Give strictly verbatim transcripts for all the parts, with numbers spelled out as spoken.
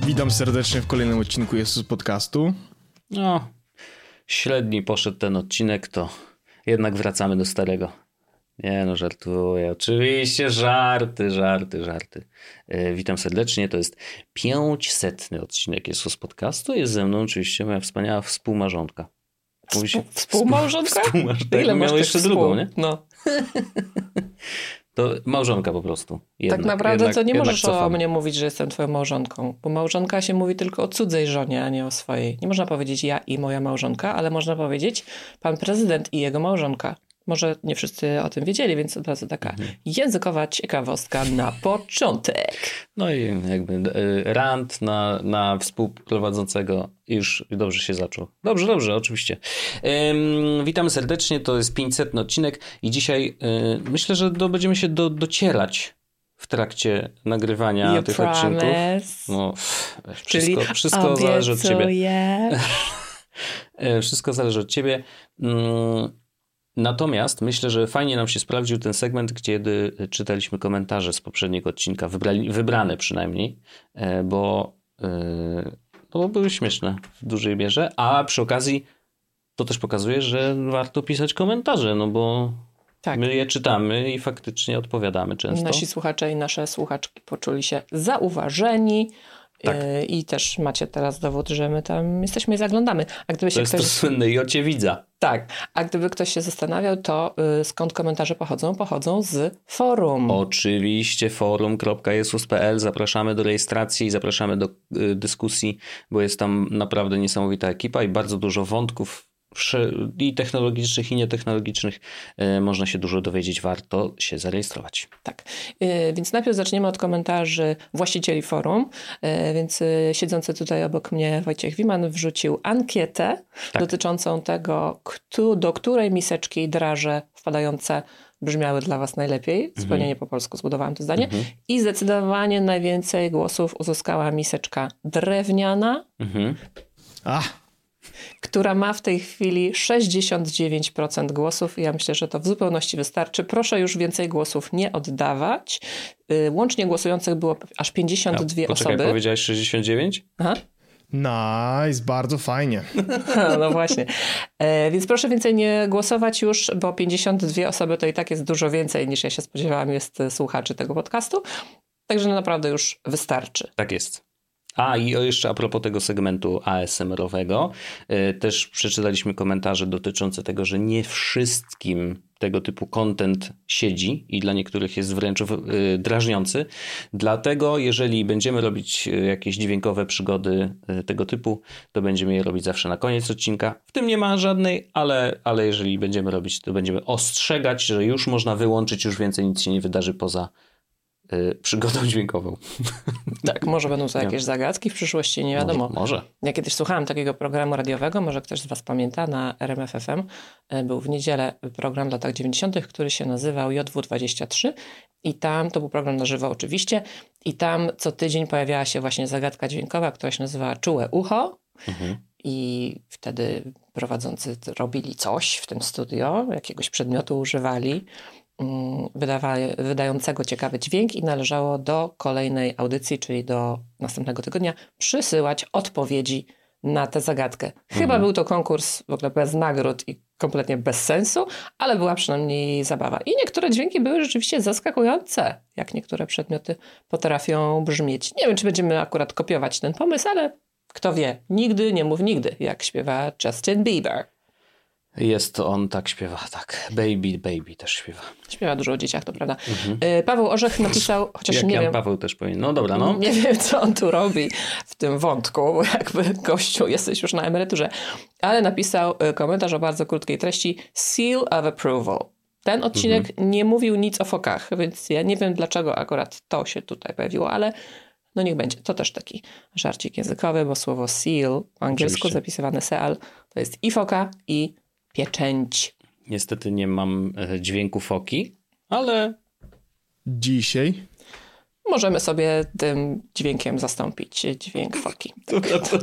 Witam serdecznie w kolejnym odcinku Jesus Podcastu. No, średni poszedł ten odcinek, to jednak wracamy do starego. Nie no, żartuję. Oczywiście żarty, żarty, żarty. Yy, witam serdecznie, to jest pięćsetny odcinek Jesus Podcastu. Jest ze mną oczywiście moja wspaniała współmarzonka. Mówi się współmałżonka? Współmarzonka. Ile masz jeszcze współ? Drugą, nie? No. To małżonka po prostu. Jednak, tak naprawdę jednak, to nie możesz o mnie mówić, że jestem twoją małżonką, bo małżonka się mówi tylko o cudzej żonie, a nie o swojej. Nie można powiedzieć ja i moja małżonka, ale można powiedzieć pan prezydent i jego małżonka. Może nie wszyscy o tym wiedzieli, więc od razu taka mhm. językowa ciekawostka na początek. No i jakby rant na, na współprowadzącego już dobrze się zaczął. Dobrze, dobrze, oczywiście. Um, witamy serdecznie, to jest pięćsetny odcinek i dzisiaj um, myślę, że do, będziemy się do, docierać w trakcie nagrywania you tych promise. odcinków. No, wszystko, Czyli wszystko zależy od ciebie. Yeah. Wszystko zależy od ciebie. Um, Natomiast myślę, że fajnie nam się sprawdził ten segment, kiedy czytaliśmy komentarze z poprzedniego odcinka, wybrali, wybrane przynajmniej, bo, no bo były śmieszne w dużej mierze, a przy okazji to też pokazuje, że warto pisać komentarze, no bo tak. My je czytamy i faktycznie odpowiadamy często. Nasi słuchacze i nasze słuchaczki poczuli się zauważeni. Tak. I też macie teraz dowód, że my tam jesteśmy i zaglądamy. A gdyby to się jest ktoś... to słynne i ocie widza. Tak. A gdyby ktoś się zastanawiał, to y, skąd komentarze pochodzą? Pochodzą z forum. Oczywiście forum kropka jesus kropka p l. Zapraszamy do rejestracji i zapraszamy do y, dyskusji, bo jest tam naprawdę niesamowita ekipa i bardzo dużo wątków i technologicznych, i nietechnologicznych. Można się dużo dowiedzieć, warto się zarejestrować. Tak, więc najpierw zaczniemy od komentarzy właścicieli forum, więc siedzący tutaj obok mnie Wojciech Wiman wrzucił ankietę tak. dotyczącą tego, kto, do której miseczki draże wpadające brzmiały dla was najlepiej. Zupełnie mhm. nie po polsku zbudowałam to zdanie. Mhm. I zdecydowanie najwięcej głosów uzyskała miseczka drewniana. Mhm. Ach. która ma w tej chwili sześćdziesiąt dziewięć procent głosów i ja myślę, że to w zupełności wystarczy. Proszę już więcej głosów nie oddawać. Łącznie głosujących było aż pięćdziesiąt dwie A, poczekaj, osoby. Powiedziałeś sześćdziesiąt dziewięć? Aha. Nice, bardzo fajnie. No właśnie. E, więc proszę więcej nie głosować już, bo pięćdziesiąt dwie osoby to i tak jest dużo więcej niż ja się spodziewałam jest słuchaczy tego podcastu. Także naprawdę już wystarczy. Tak jest. A i jeszcze a propos tego segmentu A S M R-owego, yy, też przeczytaliśmy komentarze dotyczące tego, że nie wszystkim tego typu content siedzi i dla niektórych jest wręcz yy, drażniący. Dlatego jeżeli będziemy robić yy, jakieś dźwiękowe przygody yy, tego typu, to będziemy je robić zawsze na koniec odcinka. W tym nie ma żadnej, ale, ale jeżeli będziemy robić, to będziemy ostrzegać, że już można wyłączyć, już więcej nic się nie wydarzy poza przygodą dźwiękową. Tak, może będą to jakieś zagadki w przyszłości, nie wiadomo. Może, może. Ja kiedyś słuchałam takiego programu radiowego, może ktoś z was pamięta, na R M F F M. Był w niedzielę program w latach dziewięćdziesiątych, który się nazywał J W dwadzieścia trzy i tam, to był program na żywo oczywiście, i tam co tydzień pojawiała się właśnie zagadka dźwiękowa, która się nazywała Czułe ucho. Mhm. I wtedy prowadzący robili coś w tym studio, jakiegoś przedmiotu używali, Wydawa- wydającego ciekawy dźwięk i należało do kolejnej audycji, czyli do następnego tygodnia, przysyłać odpowiedzi na tę zagadkę. Chyba mhm. był to konkurs w ogóle bez nagród i kompletnie bez sensu, ale była przynajmniej zabawa. I niektóre dźwięki były rzeczywiście zaskakujące, jak niektóre przedmioty potrafią brzmieć. Nie wiem, czy będziemy akurat kopiować ten pomysł, ale kto wie, nigdy nie mów nigdy, jak śpiewa Justin Bieber. Jest to on, tak śpiewa, tak. Baby, baby też śpiewa. Śpiewa dużo o dzieciach, to prawda. Mhm. Paweł Orzech napisał, chociaż Jak nie Jan wiem... Paweł też powinien. No dobra, no. Nie wiem, co on tu robi w tym wątku, bo jakby gościu, jesteś już na emeryturze. Ale napisał komentarz o bardzo krótkiej treści Seal of Approval. Ten odcinek mhm. nie mówił nic o fokach, więc ja nie wiem, dlaczego akurat to się tutaj pojawiło, ale no niech będzie. To też taki żarcik językowy, bo słowo seal po angielsku Oczywiście. zapisywane seal to jest i foka, i pieczęć. Niestety nie mam dźwięku foki, ale dzisiaj możemy sobie tym dźwiękiem zastąpić dźwięk foki. Tak.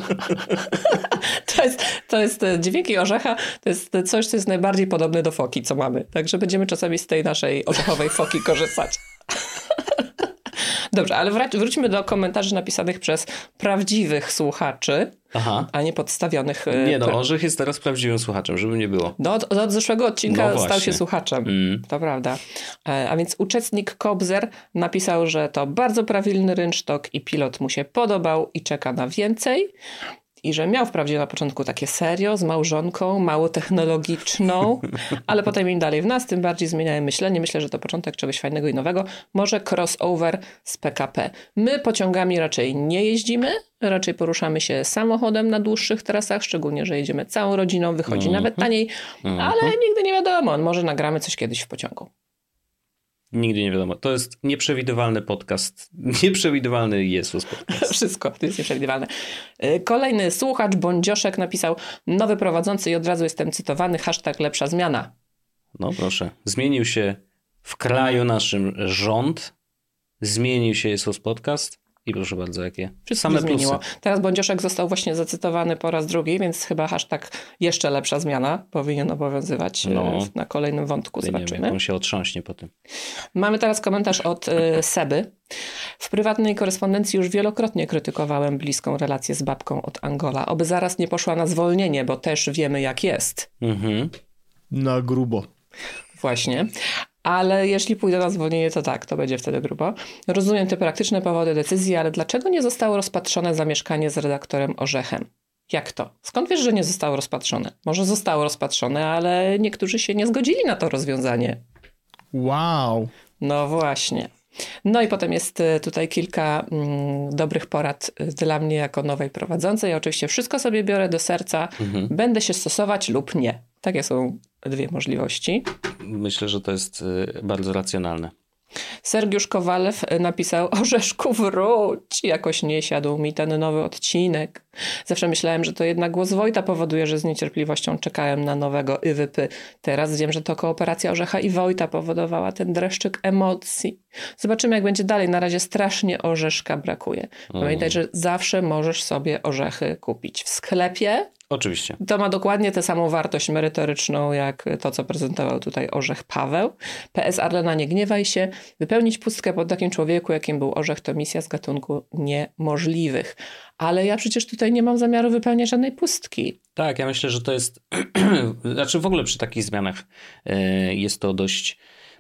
to, jest, to jest dźwięki orzecha, to jest coś, co jest najbardziej podobne do foki, co mamy. Także będziemy czasami z tej naszej orzechowej foki korzystać. Dobrze, ale wrać, wróćmy do komentarzy napisanych przez prawdziwych słuchaczy, Aha. a nie podstawionych... Nie no, Orzech jest teraz prawdziwym słuchaczem, żeby nie było. No, od, od zeszłego odcinka no stał się słuchaczem, mm. to prawda. A więc uczestnik Kobzer napisał, że to bardzo prawilny rynsztok i pilot mu się podobał i czeka na więcej. I że miał wprawdzie na początku takie serio, z małżonką, mało technologiczną, ale potem im dalej w nas, tym bardziej zmieniałem myślenie. Myślę, że to początek czegoś fajnego i nowego. Może crossover z P K P. My pociągami raczej nie jeździmy, raczej poruszamy się samochodem na dłuższych trasach, szczególnie, że jedziemy całą rodziną, wychodzi mm-hmm. nawet taniej, mm-hmm. ale nigdy nie wiadomo, może nagramy coś kiedyś w pociągu. Nigdy nie wiadomo. To jest nieprzewidywalny podcast. Nieprzewidywalny Jesus podcast. Wszystko to jest nieprzewidywalne. Kolejny słuchacz, Bądzioszek, napisał: nowy prowadzący i od razu jestem cytowany, hashtag lepsza zmiana. No proszę. Zmienił się w kraju naszym rząd. Zmienił się Jesus podcast. I proszę bardzo, jakie Wszystko same zmieniło. Plusy. Teraz Bądzioszek został właśnie zacytowany po raz drugi, więc chyba hashtag jeszcze lepsza zmiana powinien obowiązywać no, na kolejnym wątku. Zobaczymy. Nie wiem, jak on się otrząśnie po tym. Mamy teraz komentarz od y, Seby. W prywatnej korespondencji już wielokrotnie krytykowałem bliską relację z babką od Angola. Oby zaraz nie poszła na zwolnienie, bo też wiemy jak jest. Mhm. Na grubo. Właśnie. Ale jeśli pójdę na zwolnienie, to tak, to będzie wtedy grubo. Rozumiem te praktyczne powody decyzji, ale dlaczego nie zostało rozpatrzone zamieszkanie z redaktorem Orzechem? Jak to? Skąd wiesz, że nie zostało rozpatrzone? Może zostało rozpatrzone, ale niektórzy się nie zgodzili na to rozwiązanie. Wow. No właśnie. No i potem jest tutaj kilka mm, dobrych porad dla mnie jako nowej prowadzącej. Ja oczywiście wszystko sobie biorę do serca. Mhm. Będę się stosować lub nie. Takie są dwie możliwości. Myślę, że to jest bardzo racjonalne. Sergiusz Kowalew napisał: Orzeszku, wróć! Jakoś nie siadł mi ten nowy odcinek. Zawsze myślałem, że to jednak głos Wojta powoduje, że z niecierpliwością czekałem na nowego I W P. Teraz wiem, że to kooperacja Orzecha i Wojta powodowała ten dreszczyk emocji. Zobaczymy, jak będzie dalej. Na razie strasznie orzeszka brakuje. Pamiętaj, że zawsze możesz sobie orzechy kupić w sklepie. Oczywiście. To ma dokładnie tę samą wartość merytoryczną, jak to, co prezentował tutaj Orzech Paweł. P S Arlena, nie gniewaj się. Wypełnić pustkę po takim człowieku, jakim był Orzech, to misja z gatunku niemożliwych. Ale ja przecież tutaj nie mam zamiaru wypełniać żadnej pustki. Tak, ja myślę, że to jest... znaczy w ogóle przy takich zmianach jest to dość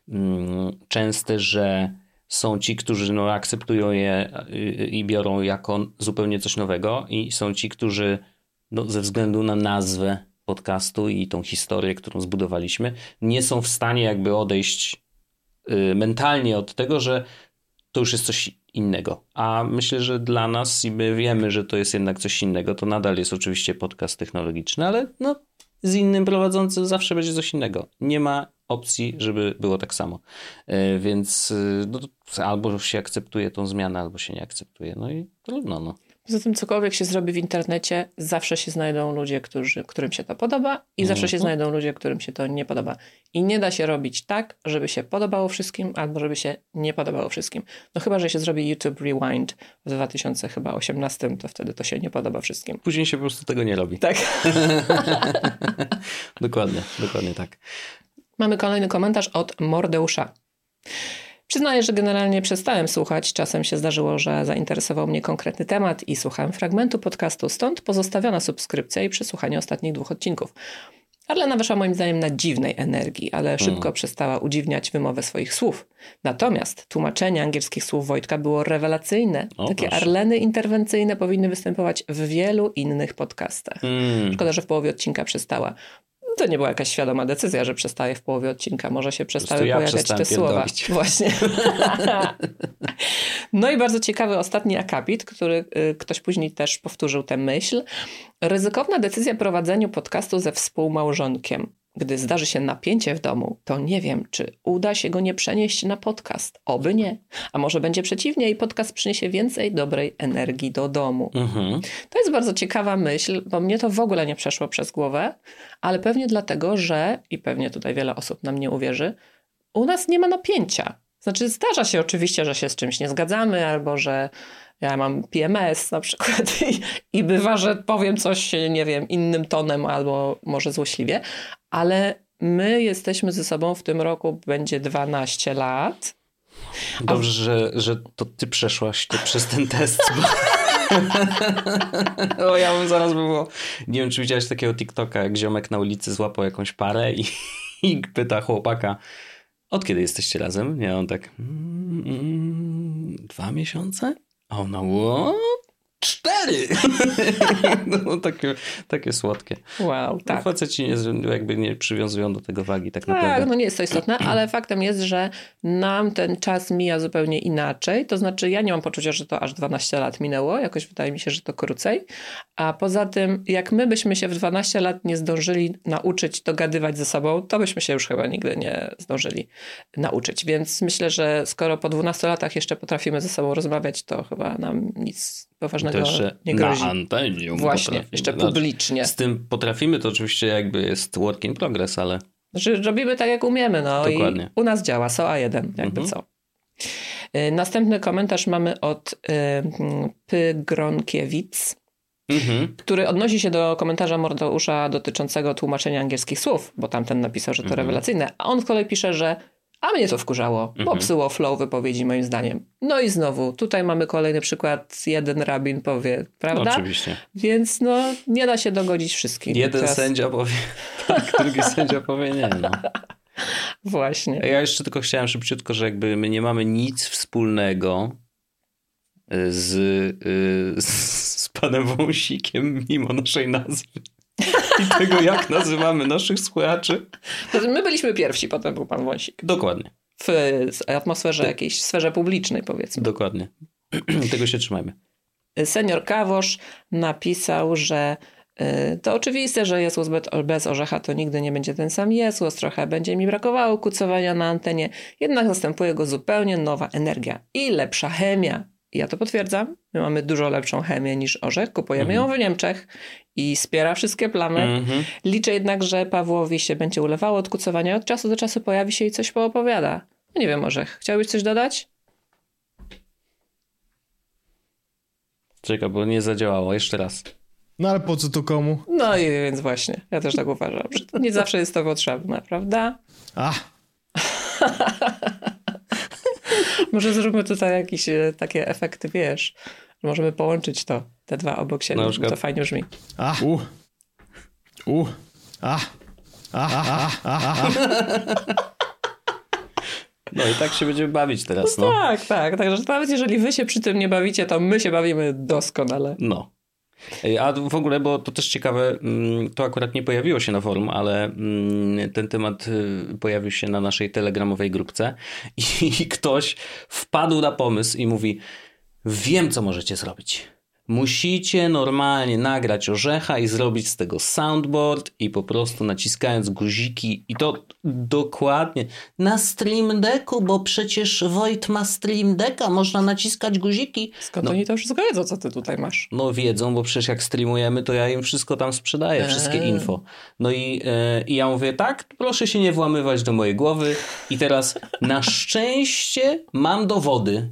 częste, że są ci, którzy no, akceptują je i biorą jako zupełnie coś nowego i są ci, którzy no, ze względu na nazwę podcastu i tą historię, którą zbudowaliśmy, nie są w stanie jakby odejść y, mentalnie od tego, że to już jest coś innego. A myślę, że dla nas i my wiemy, że to jest jednak coś innego, to nadal jest oczywiście podcast technologiczny, ale no, z innym prowadzącym zawsze będzie coś innego. Nie ma opcji, żeby było tak samo. Y, więc y, no, albo się akceptuje tą zmianę, albo się nie akceptuje. No i trudno, no. Poza tym cokolwiek się zrobi w internecie, zawsze się znajdą ludzie, którzy, którym się to podoba i zawsze się znajdą ludzie, którym się to nie podoba. I nie da się robić tak, żeby się podobało wszystkim, albo żeby się nie podobało wszystkim. No chyba, że się zrobi YouTube Rewind w dwa tysiące osiemnastym, to wtedy to się nie podoba wszystkim. Później się po prostu tego nie robi. Tak. Dokładnie, dokładnie tak. Mamy kolejny komentarz od Mordeusza. Przyznaję, że generalnie przestałem słuchać. Czasem się zdarzyło, że zainteresował mnie konkretny temat i słuchałem fragmentu podcastu, stąd pozostawiona subskrypcja i przesłuchanie ostatnich dwóch odcinków. Arlena weszła moim zdaniem na dziwnej energii, ale szybko mm. przestała udziwniać wymowę swoich słów. Natomiast tłumaczenie angielskich słów Wojtka było rewelacyjne. O, Takie proszę. Arleny interwencyjne powinny występować w wielu innych podcastach. Mm. Szkoda, że w połowie odcinka przestała. To nie była jakaś świadoma decyzja, że przestaje w połowie odcinka. Może się przestały ja pojawiać te słowa. Właśnie. No i bardzo ciekawy ostatni akapit, który y, ktoś później też powtórzył tę myśl. Ryzykowna decyzja prowadzeniu podcastu ze współmałżonkiem. Gdy zdarzy się napięcie w domu, to nie wiem, czy uda się go nie przenieść na podcast. Oby nie. A może będzie przeciwnie i podcast przyniesie więcej dobrej energii do domu. Mhm. To jest bardzo ciekawa myśl, bo mnie to w ogóle nie przeszło przez głowę, ale pewnie dlatego, że, i pewnie tutaj wiele osób nam nie uwierzy, u nas nie ma napięcia. Znaczy zdarza się oczywiście, że się z czymś nie zgadzamy, albo że ja mam P M S na przykład i, i bywa, że powiem coś, nie wiem, innym tonem albo może złośliwie, ale my jesteśmy ze sobą w tym roku, będzie dwanaście lat Dobrze, że, że to ty przeszłaś to przez ten test. Bo... o, ja bym zaraz by było... Nie wiem, czy widziałeś takiego TikToka, jak ziomek na ulicy złapał jakąś parę i, i pyta chłopaka, od kiedy jesteście razem? Nie, on tak... Mm, dwa miesiące? A ona, what? Cztery! No, takie, takie słodkie. Wow, tak. No, faceci nie, jakby nie przywiązują do tego wagi tak, tak naprawdę. no nie jest to istotne, ale faktem jest, że nam ten czas mija zupełnie inaczej. To znaczy ja nie mam poczucia, że to aż dwanaście lat minęło. Jakoś wydaje mi się, że to krócej. A poza tym, jak my byśmy się w dwanaście lat nie zdążyli nauczyć dogadywać ze sobą, to byśmy się już chyba nigdy nie zdążyli nauczyć. Więc myślę, że skoro po dwunastu latach jeszcze potrafimy ze sobą rozmawiać, to chyba nam nic poważnego nie grozi. Na antenie. Właśnie, jeszcze publicznie. Z tym potrafimy, to oczywiście jakby jest work in progress, ale... Znaczy, robimy tak, jak umiemy, no. Dokładnie. I u nas działa, S O A jeden, jakby mhm. co. Następny komentarz mamy od y, Pygronkiewicz, mhm. który odnosi się do komentarza Mordeusza dotyczącego tłumaczenia angielskich słów, bo tamten napisał, że to mhm. rewelacyjne, a on z kolei pisze, że a mnie to wkurzało, mhm. bo psuło flow wypowiedzi moim zdaniem. No i znowu, tutaj mamy kolejny przykład, jeden rabin powie, prawda? No, oczywiście. Więc no, nie da się dogodzić wszystkim. Jeden Teraz... sędzia powie tak, drugi sędzia powie nie, no. Właśnie. Ja jeszcze tylko chciałem szybciutko, że jakby my nie mamy nic wspólnego z, z panem Wąsikiem mimo naszej nazwy. I tego, jak nazywamy naszych słuchaczy. My byliśmy pierwsi, potem był pan Wąsik. Dokładnie. W atmosferze tak. jakiejś, sferze publicznej, powiedzmy. Dokładnie. Tego się trzymajmy. Senior Kawosz napisał, że y, to oczywiste, że Jesłos bez orzecha to nigdy nie będzie ten sam Jesłos. Trochę będzie mi brakowało kucowania na antenie. Jednak zastępuje go zupełnie nowa energia i lepsza chemia. I ja to potwierdzam. My mamy dużo lepszą chemię niż orzech. Kupujemy mm-hmm. ją w Niemczech i wspiera wszystkie plamy. Mm-hmm. Liczę jednak, że Pawłowi się będzie ulewało od kucowania. Od czasu do czasu pojawi się i coś poopowiada. No nie wiem, Orzech. Chciałbyś coś dodać? Czekaj, bo nie zadziałało. Jeszcze raz. No ale po co to komu? No i więc właśnie. Ja też tak uważam, że to nie zawsze jest to potrzebne, prawda? A. Może zróbmy tutaj jakieś takie efekty, wiesz, że możemy połączyć to, te dwa obok siebie, no, to fajnie brzmi. A, u, u, a, a, a, a, a. No i tak się będziemy bawić teraz, no. no. Tak, tak, także nawet jeżeli wy się przy tym nie bawicie, to my się bawimy doskonale. No. A w ogóle, bo to też ciekawe, to akurat nie pojawiło się na forum, ale ten temat pojawił się na naszej telegramowej grupce i ktoś wpadł na pomysł i mówi, wiem, co możecie zrobić. Musicie normalnie nagrać orzecha i zrobić z tego soundboard i po prostu naciskając guziki i to dokładnie na Stream Decku, bo przecież Wojt ma Stream Decka, można naciskać guziki. Skąd no, oni to wszystko wiedzą, co ty tutaj masz? No wiedzą, bo przecież jak streamujemy, to ja im wszystko tam sprzedaję, eee. wszystkie info. No i, yy, i ja mówię, tak, proszę się nie włamywać do mojej głowy i teraz na szczęście mam dowody,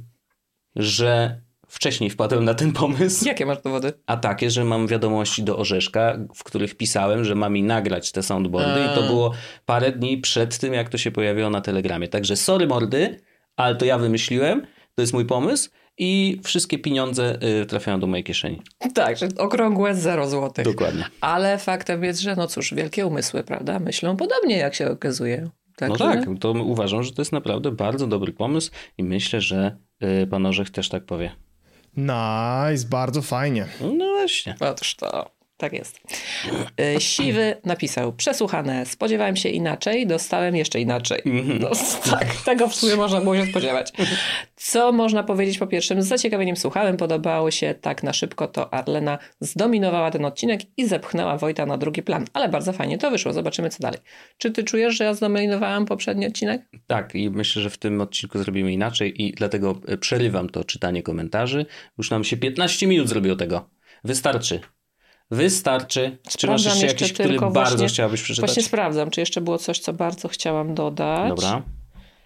że wcześniej wpadłem na ten pomysł. Jakie masz dowody? A takie, że mam wiadomości do Orzeszka, w których pisałem, że mam mi nagrać te soundboardy eee. i to było parę dni przed tym, jak to się pojawiło na Telegramie. Także sorry mordy, ale to ja wymyśliłem, to jest mój pomysł i wszystkie pieniądze y, trafiają do mojej kieszeni. Tak, że okrągłe zero złotych. Dokładnie. Ale faktem jest, że no cóż, wielkie umysły, prawda, myślą podobnie, jak się okazuje. Tak, no tak, to uważam, że to jest naprawdę bardzo dobry pomysł i myślę, że y, pan Orzech też tak powie. Nice, bardzo fajnie. No właśnie. Otóż to, tak jest. Siwy napisał, przesłuchane, spodziewałem się inaczej, dostałem jeszcze inaczej. No, tak, tego w sumie można było się spodziewać. Co można powiedzieć po pierwszym? Z zaciekawieniem słuchałem, podobało się tak na szybko, to Arlena zdominowała ten odcinek i zepchnęła Wojta na drugi plan. Ale bardzo fajnie to wyszło, zobaczymy co dalej. Czy ty czujesz, że ja zdominowałam poprzedni odcinek? Tak i myślę, że w tym odcinku zrobimy inaczej i dlatego przerywam to czytanie komentarzy. Już nam się piętnaście minut zrobiło tego. Wystarczy. Wystarczy. Czy masz jeszcze jakiś, który bardzo właśnie, chciałabyś przeczytać? Właśnie sprawdzam, czy jeszcze było coś, co bardzo chciałam dodać. Dobra.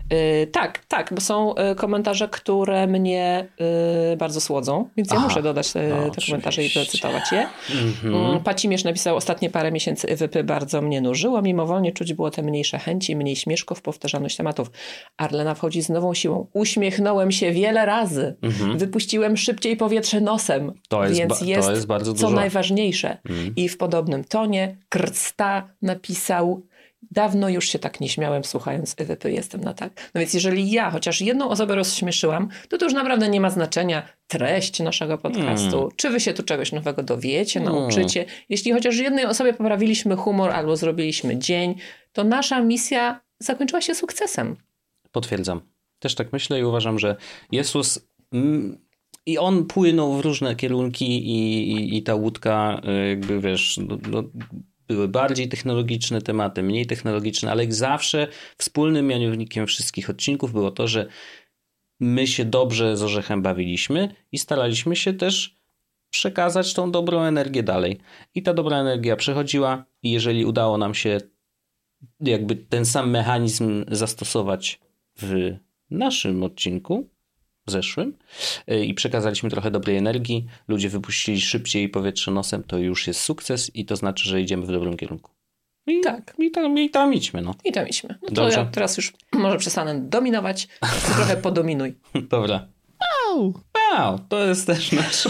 Yy, tak, tak, bo są y, komentarze, które mnie y, bardzo słodzą, więc ja Aha. muszę dodać y, No, te komentarze i oczywiście. zacytować je. Mhm. Pacimierz napisał, ostatnie parę miesięcy Y W P bardzo mnie nużyło, mimowolnie czuć było te mniejsze chęci, mniej śmieszków, powtarzalność tematów. Arlena wchodzi z nową siłą. Uśmiechnąłem się wiele razy. Mhm. Wypuściłem szybciej powietrze nosem. To jest więc ba- jest to jest bardzo co dużo. najważniejsze. Mhm. I w podobnym tonie Krsta napisał: dawno już się tak nie śmiałem, słuchając Y W P, jestem na tak. No więc jeżeli ja chociaż jedną osobę rozśmieszyłam, to to już naprawdę nie ma znaczenia treść naszego podcastu. Mm. Czy wy się tu czegoś nowego dowiecie, Mm. nauczycie. Jeśli chociaż jednej osobie poprawiliśmy humor albo zrobiliśmy dzień, to nasza misja zakończyła się sukcesem. Potwierdzam. Też tak myślę i uważam, że Jezus mm, i on płynął w różne kierunki i, i, i ta łódka y, jakby wiesz, no, no, były bardziej technologiczne tematy, mniej technologiczne, ale jak zawsze wspólnym mianownikiem wszystkich odcinków było to, że my się dobrze z Orzechem bawiliśmy i staraliśmy się też przekazać tą dobrą energię dalej. I ta dobra energia przechodziła i jeżeli udało nam się jakby ten sam mechanizm zastosować w naszym odcinku zeszłym i przekazaliśmy trochę dobrej energii, ludzie wypuścili szybciej powietrze nosem, to już jest sukces i to znaczy, że idziemy w dobrym kierunku. I, Tak. I tam, i tam idźmy. No. I tam idźmy. No to Dobrze. ja teraz już może przestanę dominować, ty trochę podominuj. Dobra. Au! Wow, to jest też nasz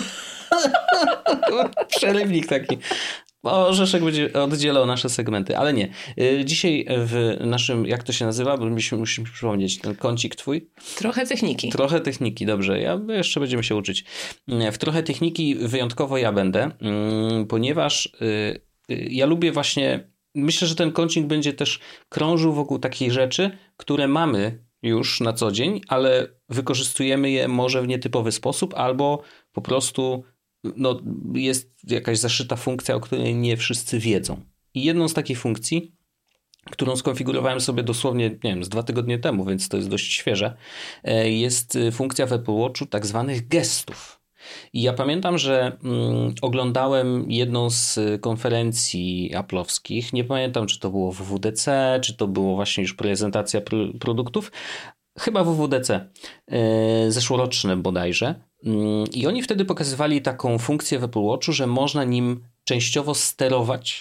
przerywnik taki. Orzeszek będzie oddzielał nasze segmenty, ale nie. Dzisiaj w naszym, jak to się nazywa, bo musimy, musimy przypomnieć, ten kącik twój. Trochę techniki. Trochę techniki, dobrze. Ja jeszcze będziemy się uczyć. W trochę techniki wyjątkowo ja będę, ponieważ ja lubię właśnie, myślę, że ten kącik będzie też krążył wokół takich rzeczy, które mamy już na co dzień, ale wykorzystujemy je może w nietypowy sposób albo po prostu no, jest jakaś zaszyta funkcja, o której nie wszyscy wiedzą. I jedną z takich funkcji, którą skonfigurowałem sobie dosłownie, nie wiem, z dwa tygodnie temu, więc to jest dość świeże, jest funkcja w Apple Watchu tak zwanych gestów. I ja pamiętam, że mm, oglądałem jedną z konferencji Apple'owskich, nie pamiętam, czy to było w W W D C, czy to było właśnie już prezentacja pr- produktów, chyba w W W D C, yy, zeszłoroczne bodajże. Yy, I oni wtedy pokazywali taką funkcję w Apple Watchu, że można nim częściowo sterować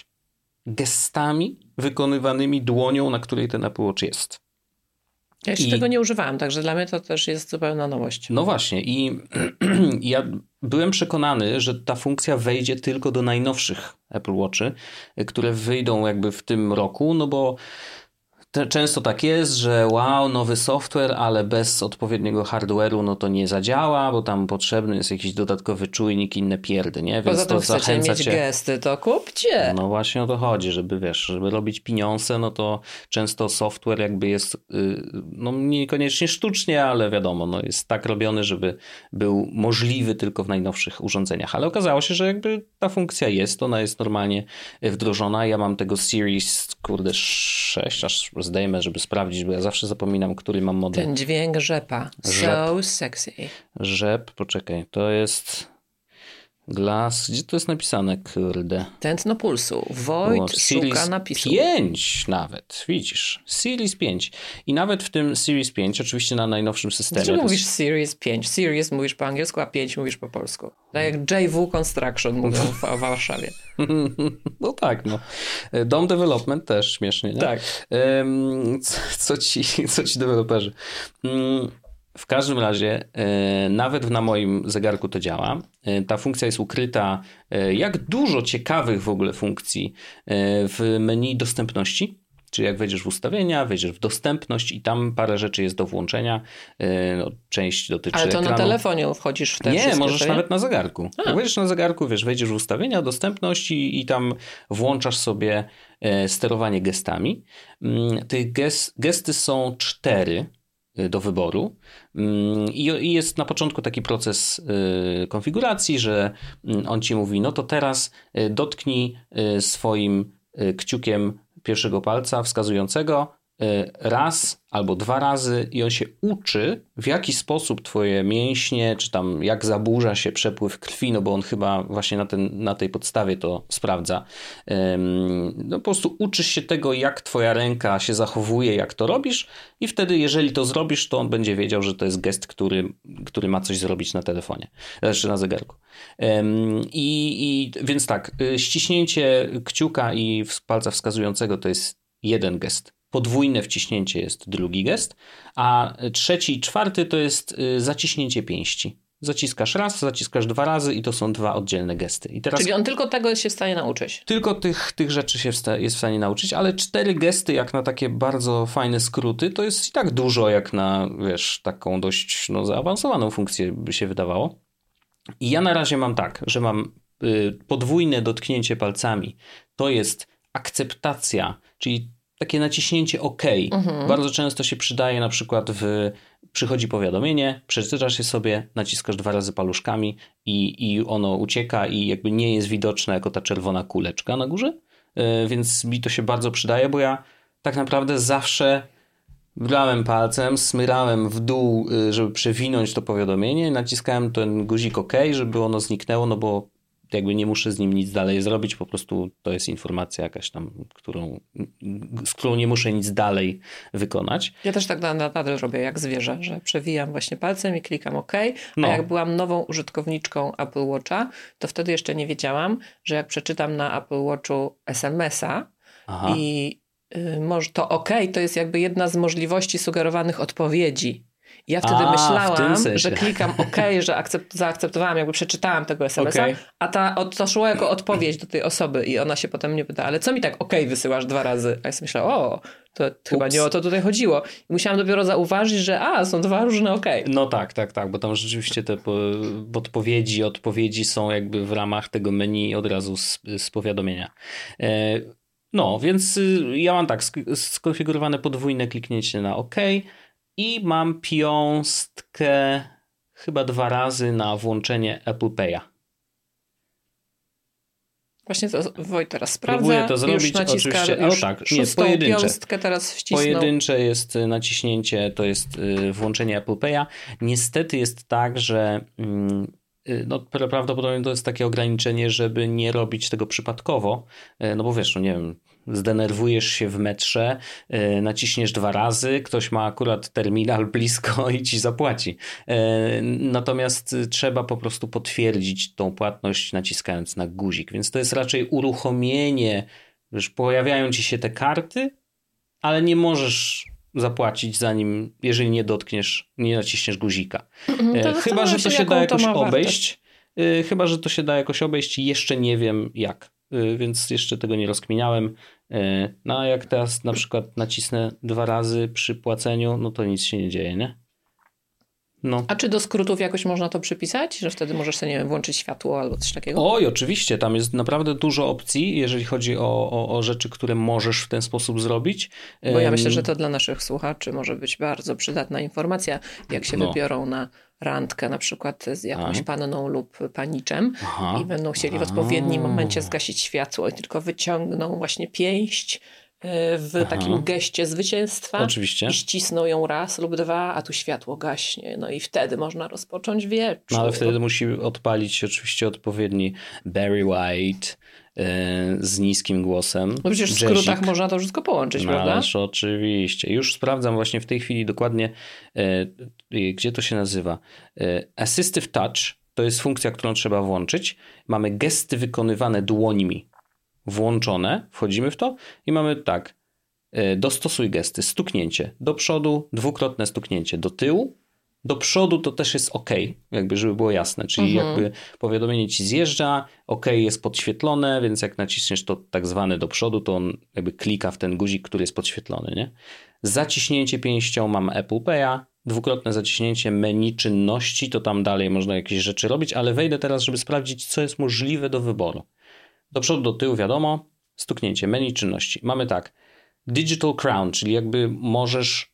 gestami wykonywanymi dłonią, na której ten Apple Watch jest. Ja jeszcze I... tego nie używałem, także dla mnie to też jest zupełna nowość. No właśnie i ja byłem przekonany, że ta funkcja wejdzie tylko do najnowszych Apple Watchy, które wyjdą jakby w tym roku, no bo te, często tak jest, że wow, nowy software, ale bez odpowiedniego hardware'u no to nie zadziała, bo tam potrzebny jest jakiś dodatkowy czujnik, inne pierdy, nie? Więc Poza tym to chcecie zachęca mieć cię... gesty, to kupcie. No właśnie o to chodzi, żeby wiesz, żeby robić pieniądze, no to często software jakby jest, no niekoniecznie sztucznie, ale wiadomo, no jest tak robiony, żeby był możliwy tylko w najnowszych urządzeniach. Ale okazało się, że jakby ta funkcja jest, ona jest normalnie wdrożona. Ja mam tego Series, kurde, sześć, aż zdejmę, żeby sprawdzić, bo ja zawsze zapominam, który mam model. Ten dźwięk rzepa. Rzep. So sexy. Rzep, poczekaj, to jest... Glass, gdzie to jest napisane, kurde? Tętno pulsu. Wojt szuka napisu. pięć nawet, widzisz. Series pięć. I nawet w tym Series pięć, oczywiście na najnowszym systemie. Dlaczego to mówisz jest... Series pięć? Series mówisz po angielsku, a pięć mówisz po polsku. Tak jak J W Construction mówią w, w Warszawie. No tak, no. Dom Development też śmiesznie, nie? Tak. Um, co, co, ci, co ci deweloperzy? Um, W każdym razie, e, nawet na moim zegarku to działa. E, ta funkcja jest ukryta, e, jak dużo ciekawych w ogóle funkcji e, w menu dostępności. Czyli jak wejdziesz w ustawienia, wejdziesz w dostępność i tam parę rzeczy jest do włączenia. E, no, część dotyczy Ale to ekranu. na telefonie wchodzisz w te Nie, wszystkie, możesz to nawet na zegarku. A. Jak wejdziesz na zegarku, wiesz, wejdziesz w ustawienia, dostępność i, i tam włączasz sobie e, sterowanie gestami. Mm, tych gest, gesty są cztery do wyboru i jest na początku taki proces konfiguracji, że on ci mówi, no to teraz dotknij swoim kciukiem pierwszego palca wskazującego raz albo dwa razy i on się uczy, w jaki sposób twoje mięśnie, czy tam jak zaburza się przepływ krwi, no bo on chyba właśnie na, ten, na tej podstawie to sprawdza. No po prostu uczysz się tego, jak twoja ręka się zachowuje, jak to robisz i wtedy, jeżeli to zrobisz, to on będzie wiedział, że to jest gest, który, który ma coś zrobić na telefonie, znaczy na zegarku. I, i więc tak, ściśnięcie kciuka i palca wskazującego to jest jeden gest. Podwójne wciśnięcie jest drugi gest, a trzeci i czwarty to jest zaciśnięcie pięści. Zaciskasz raz, zaciskasz dwa razy i to są dwa oddzielne gesty. I teraz Czyli on tylko tego się w stanie nauczyć? Tylko tych, tych rzeczy się wsta- jest w stanie nauczyć, ale cztery gesty jak na takie bardzo fajne skróty to jest i tak dużo jak na, wiesz, taką dość no, zaawansowaną funkcję by się wydawało. I ja na razie mam tak, że mam y, podwójne dotknięcie palcami. To jest akceptacja, czyli takie naciśnięcie OK. Mhm. Bardzo często się przydaje na przykład w przychodzi powiadomienie, przeczytasz je sobie, naciskasz dwa razy paluszkami i, i ono ucieka i jakby nie jest widoczne jako ta czerwona kuleczka na górze. Yy, więc mi to się bardzo przydaje, bo ja tak naprawdę zawsze brałem palcem, smyrałem w dół, yy, żeby przewinąć to powiadomienie, naciskałem ten guzik OK, żeby ono zniknęło, no bo jakby nie muszę z nim nic dalej zrobić, po prostu to jest informacja jakaś tam, którą, z którą nie muszę nic dalej wykonać. Ja też tak nadal robię jak zwierzę, że przewijam właśnie palcem i klikam OK, a no. jak byłam nową użytkowniczką Apple Watcha, to wtedy jeszcze nie wiedziałam, że jak przeczytam na Apple Watchu es em es a Aha. i y, może to OK, to jest jakby jedna z możliwości sugerowanych odpowiedzi. Ja wtedy a, myślałam, że klikam OK, że akcept, zaakceptowałam, jakby przeczytałam tego es em es a, okay. a ta, to szło jako odpowiedź do tej osoby i ona się potem mnie pyta, ale co mi tak OK wysyłasz dwa razy? A ja sobie myślałam, o, to chyba Ups. nie o to tutaj chodziło. I musiałam dopiero zauważyć, że a, są dwa różne OK. No tak, tak, tak, bo tam rzeczywiście te po, podpowiedzi, odpowiedzi są jakby w ramach tego menu od razu z, z powiadomienia. E, no, więc ja mam tak, skonfigurowane podwójne kliknięcie na OK, i mam piąstkę chyba dwa razy na włączenie Apple Pay'a. Właśnie to Wojt teraz sprawdza. Próbuję to zrobić, naciska, oczywiście. Już o tak, nie, pojedyncze. piąstkę teraz wcisnął. Pojedyncze jest naciśnięcie, to jest włączenie Apple Pay'a. Niestety jest tak, że no, prawdopodobnie to jest takie ograniczenie, żeby nie robić tego przypadkowo. No bo wiesz, no nie wiem, zdenerwujesz się w metrze, yy, naciśniesz dwa razy, ktoś ma akurat terminal blisko i ci zapłaci. Yy, natomiast trzeba po prostu potwierdzić tą płatność naciskając na guzik, więc to jest raczej uruchomienie, wiesz, pojawiają ci się te karty, ale nie możesz zapłacić zanim, jeżeli nie dotkniesz, nie naciśniesz guzika. Yy, chyba, że to się da jakoś obejść. Yy, chyba, że to się da jakoś obejść i jeszcze nie wiem jak. Więc jeszcze tego nie rozkminiałem. No a jak teraz na przykład nacisnę dwa razy przy płaceniu, no to nic się nie dzieje, nie? No. A czy do skrótów jakoś można to przypisać? Że wtedy możesz sobie, nie wiem, włączyć światło albo coś takiego? Oj, oczywiście. Tam jest naprawdę dużo opcji, jeżeli chodzi o, o, o rzeczy, które możesz w ten sposób zrobić. Bo ja myślę, że to dla naszych słuchaczy może być bardzo przydatna informacja, jak się no. wybiorą na randkę na przykład z jakąś A. panną lub paniczem Aha. i będą chcieli w odpowiednim A. momencie zgasić światło i tylko wyciągną właśnie pięść w Aha. takim geście zwycięstwa. Oczywiście. I ścisną ją raz lub dwa, a tu światło gaśnie. No i wtedy można rozpocząć wieczór. No ale wtedy musi odpalić oczywiście odpowiedni Barry White yy, z niskim głosem. No przecież w skrótach jazzik. Można to wszystko połączyć, no, prawda? Ależ oczywiście. Już sprawdzam właśnie w tej chwili dokładnie, yy, gdzie to się nazywa. Yy, Assistive Touch to jest funkcja, którą trzeba włączyć. Mamy gesty wykonywane dłońmi. Włączone, wchodzimy w to i mamy tak, dostosuj gesty, stuknięcie do przodu, dwukrotne stuknięcie do tyłu, do przodu to też jest OK, jakby żeby było jasne, czyli mhm. jakby powiadomienie ci zjeżdża, OK jest podświetlone, więc jak naciśniesz to tak zwane do przodu, to on jakby klika w ten guzik, który jest podświetlony, nie? Zaciśnięcie pięścią mam Apple Pay'a, dwukrotne zaciśnięcie menu czynności, to tam dalej można jakieś rzeczy robić, ale wejdę teraz, żeby sprawdzić, co jest możliwe do wyboru. Do przodu, do tyłu, wiadomo, stuknięcie, menu czynności. Mamy tak, Digital Crown, czyli jakby możesz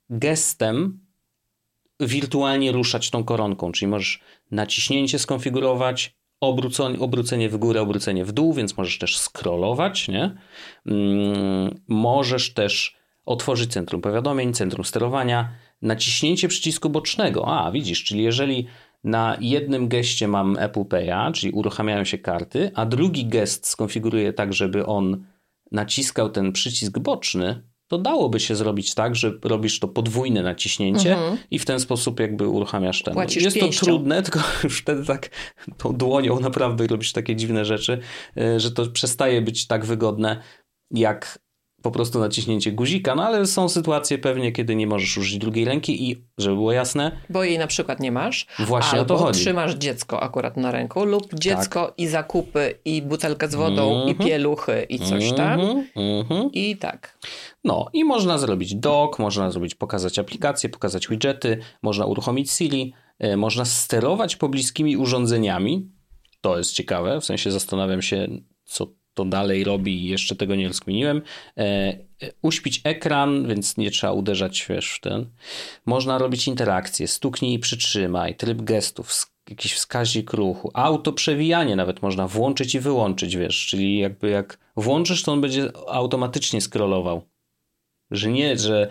gestem wirtualnie ruszać tą koronką, czyli możesz naciśnięcie skonfigurować, obrócenie, obrócenie w górę, obrócenie w dół, więc możesz też scrollować, nie? Mm, możesz też otworzyć centrum powiadomień, centrum sterowania, naciśnięcie przycisku bocznego. A, widzisz, czyli jeżeli na jednym geście mam Apple Pay'a, czyli uruchamiają się karty, a drugi gest skonfiguruję tak, żeby on naciskał ten przycisk boczny, to dałoby się zrobić tak, że robisz to podwójne naciśnięcie mhm. i w ten sposób jakby uruchamiasz ten. Płacisz Jest pięścią. To trudne, tylko już wtedy tak tą dłonią naprawdę robisz takie dziwne rzeczy, że to przestaje być tak wygodne, jak po prostu naciśnięcie guzika, no ale są sytuacje pewnie, kiedy nie możesz użyć drugiej ręki i, żeby było jasne... Bo jej na przykład nie masz, właśnie albo o to chodzi. trzymasz dziecko akurat na ręku lub dziecko tak. i zakupy i butelkę z wodą mm-hmm. i pieluchy i coś tam mm-hmm. i tak. No i można zrobić dock, można zrobić pokazać aplikacje, pokazać widgety, można uruchomić Siri, y, można sterować pobliskimi urządzeniami. To jest ciekawe, w sensie zastanawiam się, co to dalej robi i jeszcze tego nie rozkminiłem. E, uśpić ekran, więc nie trzeba uderzać, wiesz, w ten. Można robić interakcje, stuknij i przytrzymaj, tryb gestów, jakiś wskaźnik ruchu, auto przewijanie nawet można włączyć i wyłączyć, wiesz, czyli jakby jak włączysz, to on będzie automatycznie scrollował. Że nie, że,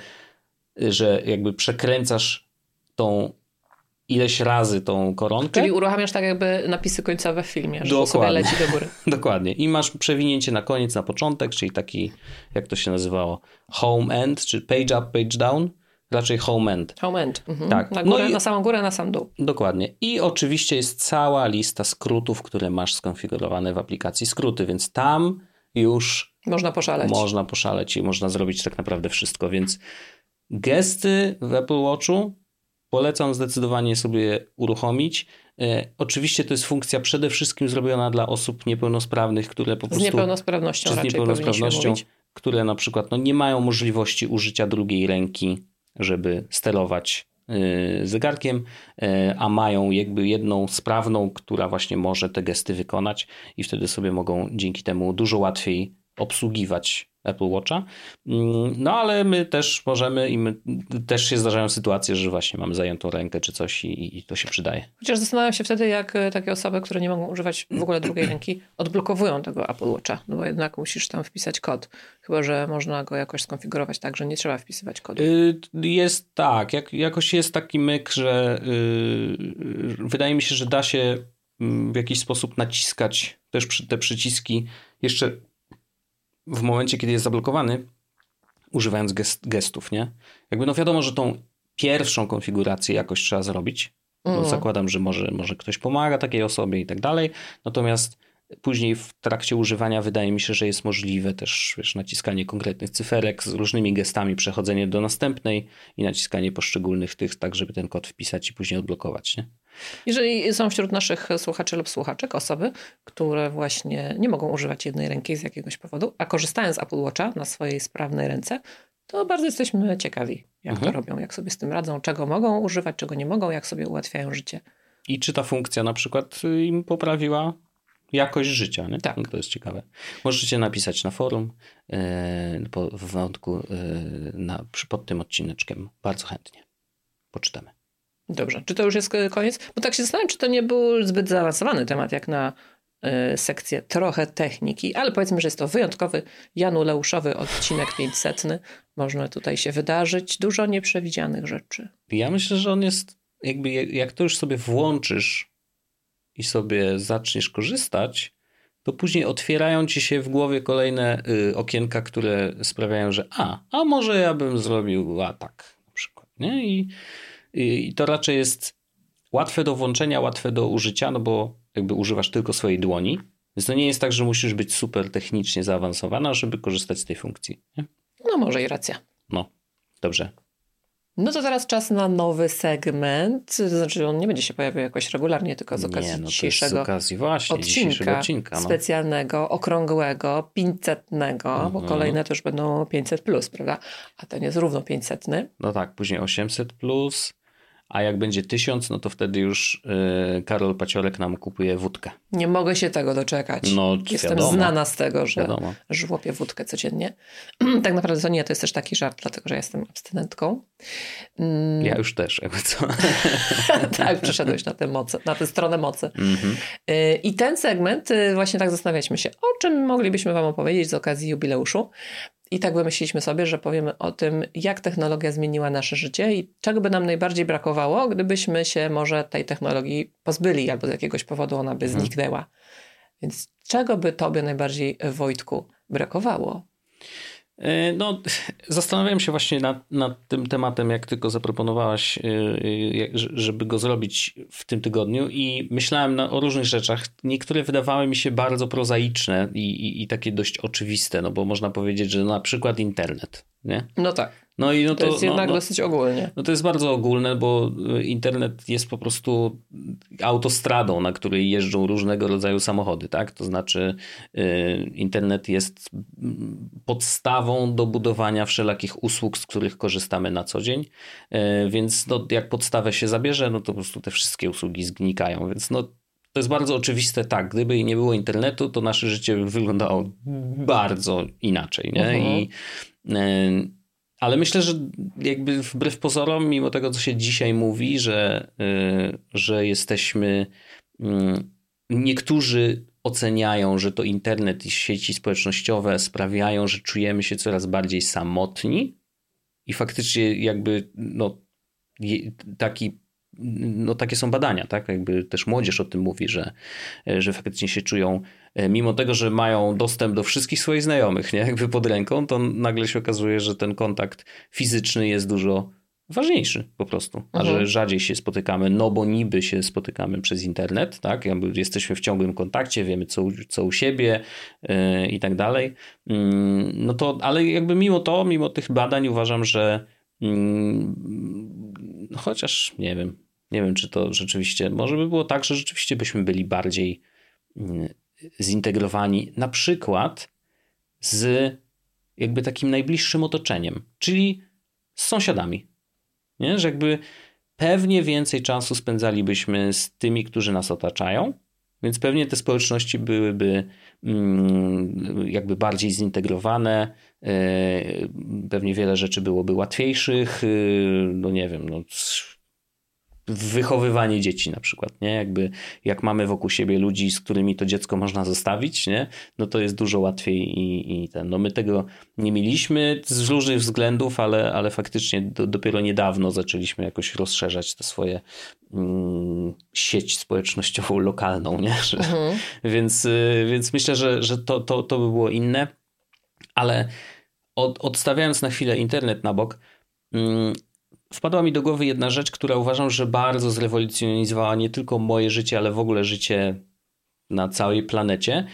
że jakby przekręcasz tą ileś razy tą koronkę. Czyli uruchamiasz tak jakby napisy końcowe w filmie, że Dokładnie. sobie leci do góry. Dokładnie. I masz przewinięcie na koniec, na początek, czyli taki, jak to się nazywało, home end, czy page up, page down. Raczej home end. Home end. Mhm. Tak. Na, górę, no i, na samą górę, na sam dół. Dokładnie. I oczywiście jest cała lista skrótów, które masz skonfigurowane w aplikacji skróty, więc tam już można poszaleć. Można poszaleć i można zrobić tak naprawdę wszystko, więc gesty w Apple Watchu polecam zdecydowanie sobie uruchomić. E, oczywiście to jest funkcja przede wszystkim zrobiona dla osób niepełnosprawnych, które po prostu... Z niepełnosprawnością z raczej niepełnosprawnością, które na przykład no, nie mają możliwości użycia drugiej ręki, żeby sterować y, zegarkiem, y, a mają jakby jedną sprawną, która właśnie może te gesty wykonać i wtedy sobie mogą dzięki temu dużo łatwiej obsługiwać Apple Watcha. No ale my też możemy i my też się zdarzają sytuacje, że właśnie mamy zajętą rękę czy coś i, i to się przydaje. Chociaż zastanawiam się wtedy, jak takie osoby, które nie mogą używać w ogóle drugiej ręki, odblokowują tego Apple Watcha, no bo jednak musisz tam wpisać kod. Chyba że można go jakoś skonfigurować tak, że nie trzeba wpisywać kodu. Jest tak, jak, jakoś jest taki myk, że yy, wydaje mi się, że da się w jakiś sposób naciskać też przy, te przyciski jeszcze w momencie, kiedy jest zablokowany, używając gest, gestów, nie? Jakby no wiadomo, że tą pierwszą konfigurację jakoś trzeba zrobić. Mm. No zakładam, że może, może ktoś pomaga takiej osobie i tak dalej. Natomiast później w trakcie używania wydaje mi się, że jest możliwe też, wiesz, naciskanie konkretnych cyferek z różnymi gestami, przechodzenie do następnej i naciskanie poszczególnych tych, tak żeby ten kod wpisać i później odblokować, nie? Jeżeli są wśród naszych słuchaczy lub słuchaczek osoby, które właśnie nie mogą używać jednej ręki z jakiegoś powodu, a korzystają z Apple Watcha na swojej sprawnej ręce, to bardzo jesteśmy ciekawi, jak mhm. to robią, jak sobie z tym radzą, czego mogą używać, czego nie mogą, jak sobie ułatwiają życie. I czy ta funkcja na przykład im poprawiła jakość życia, nie? Tak. No to jest ciekawe. Możecie napisać na forum yy, po, w wątku yy, na, pod tym odcineczkiem. Bardzo chętnie poczytamy. Dobrze. Czy to już jest koniec? Bo tak się zastanawiam, czy to nie był zbyt zaawansowany temat, jak na y, sekcję trochę techniki, ale powiedzmy, że jest to wyjątkowy, januleuszowy odcinek pięćsetny. Można tutaj się wydarzyć dużo nieprzewidzianych rzeczy. Ja myślę, że on jest jakby, jak to już sobie włączysz i sobie zaczniesz korzystać, to później otwierają ci się w głowie kolejne y, okienka, które sprawiają, że a, a może ja bym zrobił a tak na przykład, nie? I I to raczej jest łatwe do włączenia, łatwe do użycia, no bo jakby używasz tylko swojej dłoni. Więc to nie jest tak, że musisz być super technicznie zaawansowana, żeby korzystać z tej funkcji. Nie? No może i racja. No, dobrze. No to teraz czas na nowy segment. To znaczy on nie będzie się pojawiał jakoś regularnie, tylko z okazji nie, no dzisiejszego z okazji właśnie, odcinka, odcinka no. specjalnego, okrągłego, pięćsetnego, mhm. bo kolejne to już będą pięćset plus, prawda? A ten jest równo pięćsetny. No tak, później osiemset plus, a jak będzie tysiąc, no to wtedy już yy, Karol Paciorek nam kupuje wódkę. Nie mogę się tego doczekać. No, Jestem wiadomo. znana z tego, że wiadomo. żłopię wódkę codziennie. Tak naprawdę to nie, to jest też taki żart, dlatego że jestem abstynentką. Mm. Ja już też, jakby co. Tak, przyszedłeś na tę mocy, na tę stronę mocy. Mm-hmm. I ten segment, właśnie tak zastanawialiśmy się, o czym moglibyśmy wam opowiedzieć z okazji jubileuszu. I tak wymyśliliśmy sobie, że powiemy o tym, jak technologia zmieniła nasze życie i czego by nam najbardziej brakowało, gdybyśmy się może tej technologii pozbyli albo z jakiegoś powodu ona by Mhm. zniknęła. Więc czego by tobie najbardziej, Wojtku, brakowało? No, zastanawiałem się właśnie nad, nad tym tematem, jak tylko zaproponowałaś, żeby go zrobić w tym tygodniu i myślałem na, o różnych rzeczach. Niektóre wydawały mi się bardzo prozaiczne i, i, i takie dość oczywiste, no bo można powiedzieć, że na przykład internet, nie? No tak. No i no to, to jest no, jednak no, dosyć ogólnie. No to jest bardzo ogólne, bo internet jest po prostu autostradą, na której jeżdżą różnego rodzaju samochody, tak? To znaczy y, internet jest podstawą do budowania wszelakich usług, z których korzystamy na co dzień, y, więc no, jak podstawę się zabierze, no to po prostu te wszystkie usługi zgnikają, więc no to jest bardzo oczywiste, tak, gdyby nie było internetu, to nasze życie wyglądało bardzo inaczej, nie? Mhm. I y, Ale myślę, że jakby wbrew pozorom, mimo tego, co się dzisiaj mówi, że, yy, że jesteśmy... Yy, niektórzy oceniają, że to internet i sieci społecznościowe sprawiają, że czujemy się coraz bardziej samotni i faktycznie jakby no, taki, no takie są badania, tak? Jakby też młodzież o tym mówi, że, że faktycznie się czują, mimo tego, że mają dostęp do wszystkich swoich znajomych, nie? Jakby pod ręką, to nagle się okazuje, że ten kontakt fizyczny jest dużo ważniejszy po prostu, a mhm. że rzadziej się spotykamy, no bo niby się spotykamy przez internet, tak? Jakby jesteśmy w ciągłym kontakcie, wiemy co, co u siebie yy, i tak dalej. Yy, no to, ale jakby mimo to, mimo tych badań uważam, że yy, chociaż nie wiem, nie wiem, czy to rzeczywiście, może by było tak, że rzeczywiście byśmy byli bardziej yy, zintegrowani na przykład z jakby takim najbliższym otoczeniem, czyli z sąsiadami. Nie? Że jakby pewnie więcej czasu spędzalibyśmy z tymi, którzy nas otaczają, więc pewnie te społeczności byłyby mm, jakby bardziej zintegrowane, yy, pewnie wiele rzeczy byłoby łatwiejszych, yy, no nie wiem, no wychowywanie dzieci na przykład, nie? Jakby jak mamy wokół siebie ludzi, z którymi to dziecko można zostawić, nie? No to jest dużo łatwiej i, i ten, no my tego nie mieliśmy z różnych względów, ale, ale faktycznie do, dopiero niedawno zaczęliśmy jakoś rozszerzać tę swoje mm, sieć społecznościową lokalną, nie? Że, mhm. więc, więc myślę, że, że to, to, to by było inne, ale od, odstawiając na chwilę internet na bok, mm, wpadła mi do głowy jedna rzecz, która uważam, że bardzo zrewolucjonizowała nie tylko moje życie, ale w ogóle życie na całej planecie.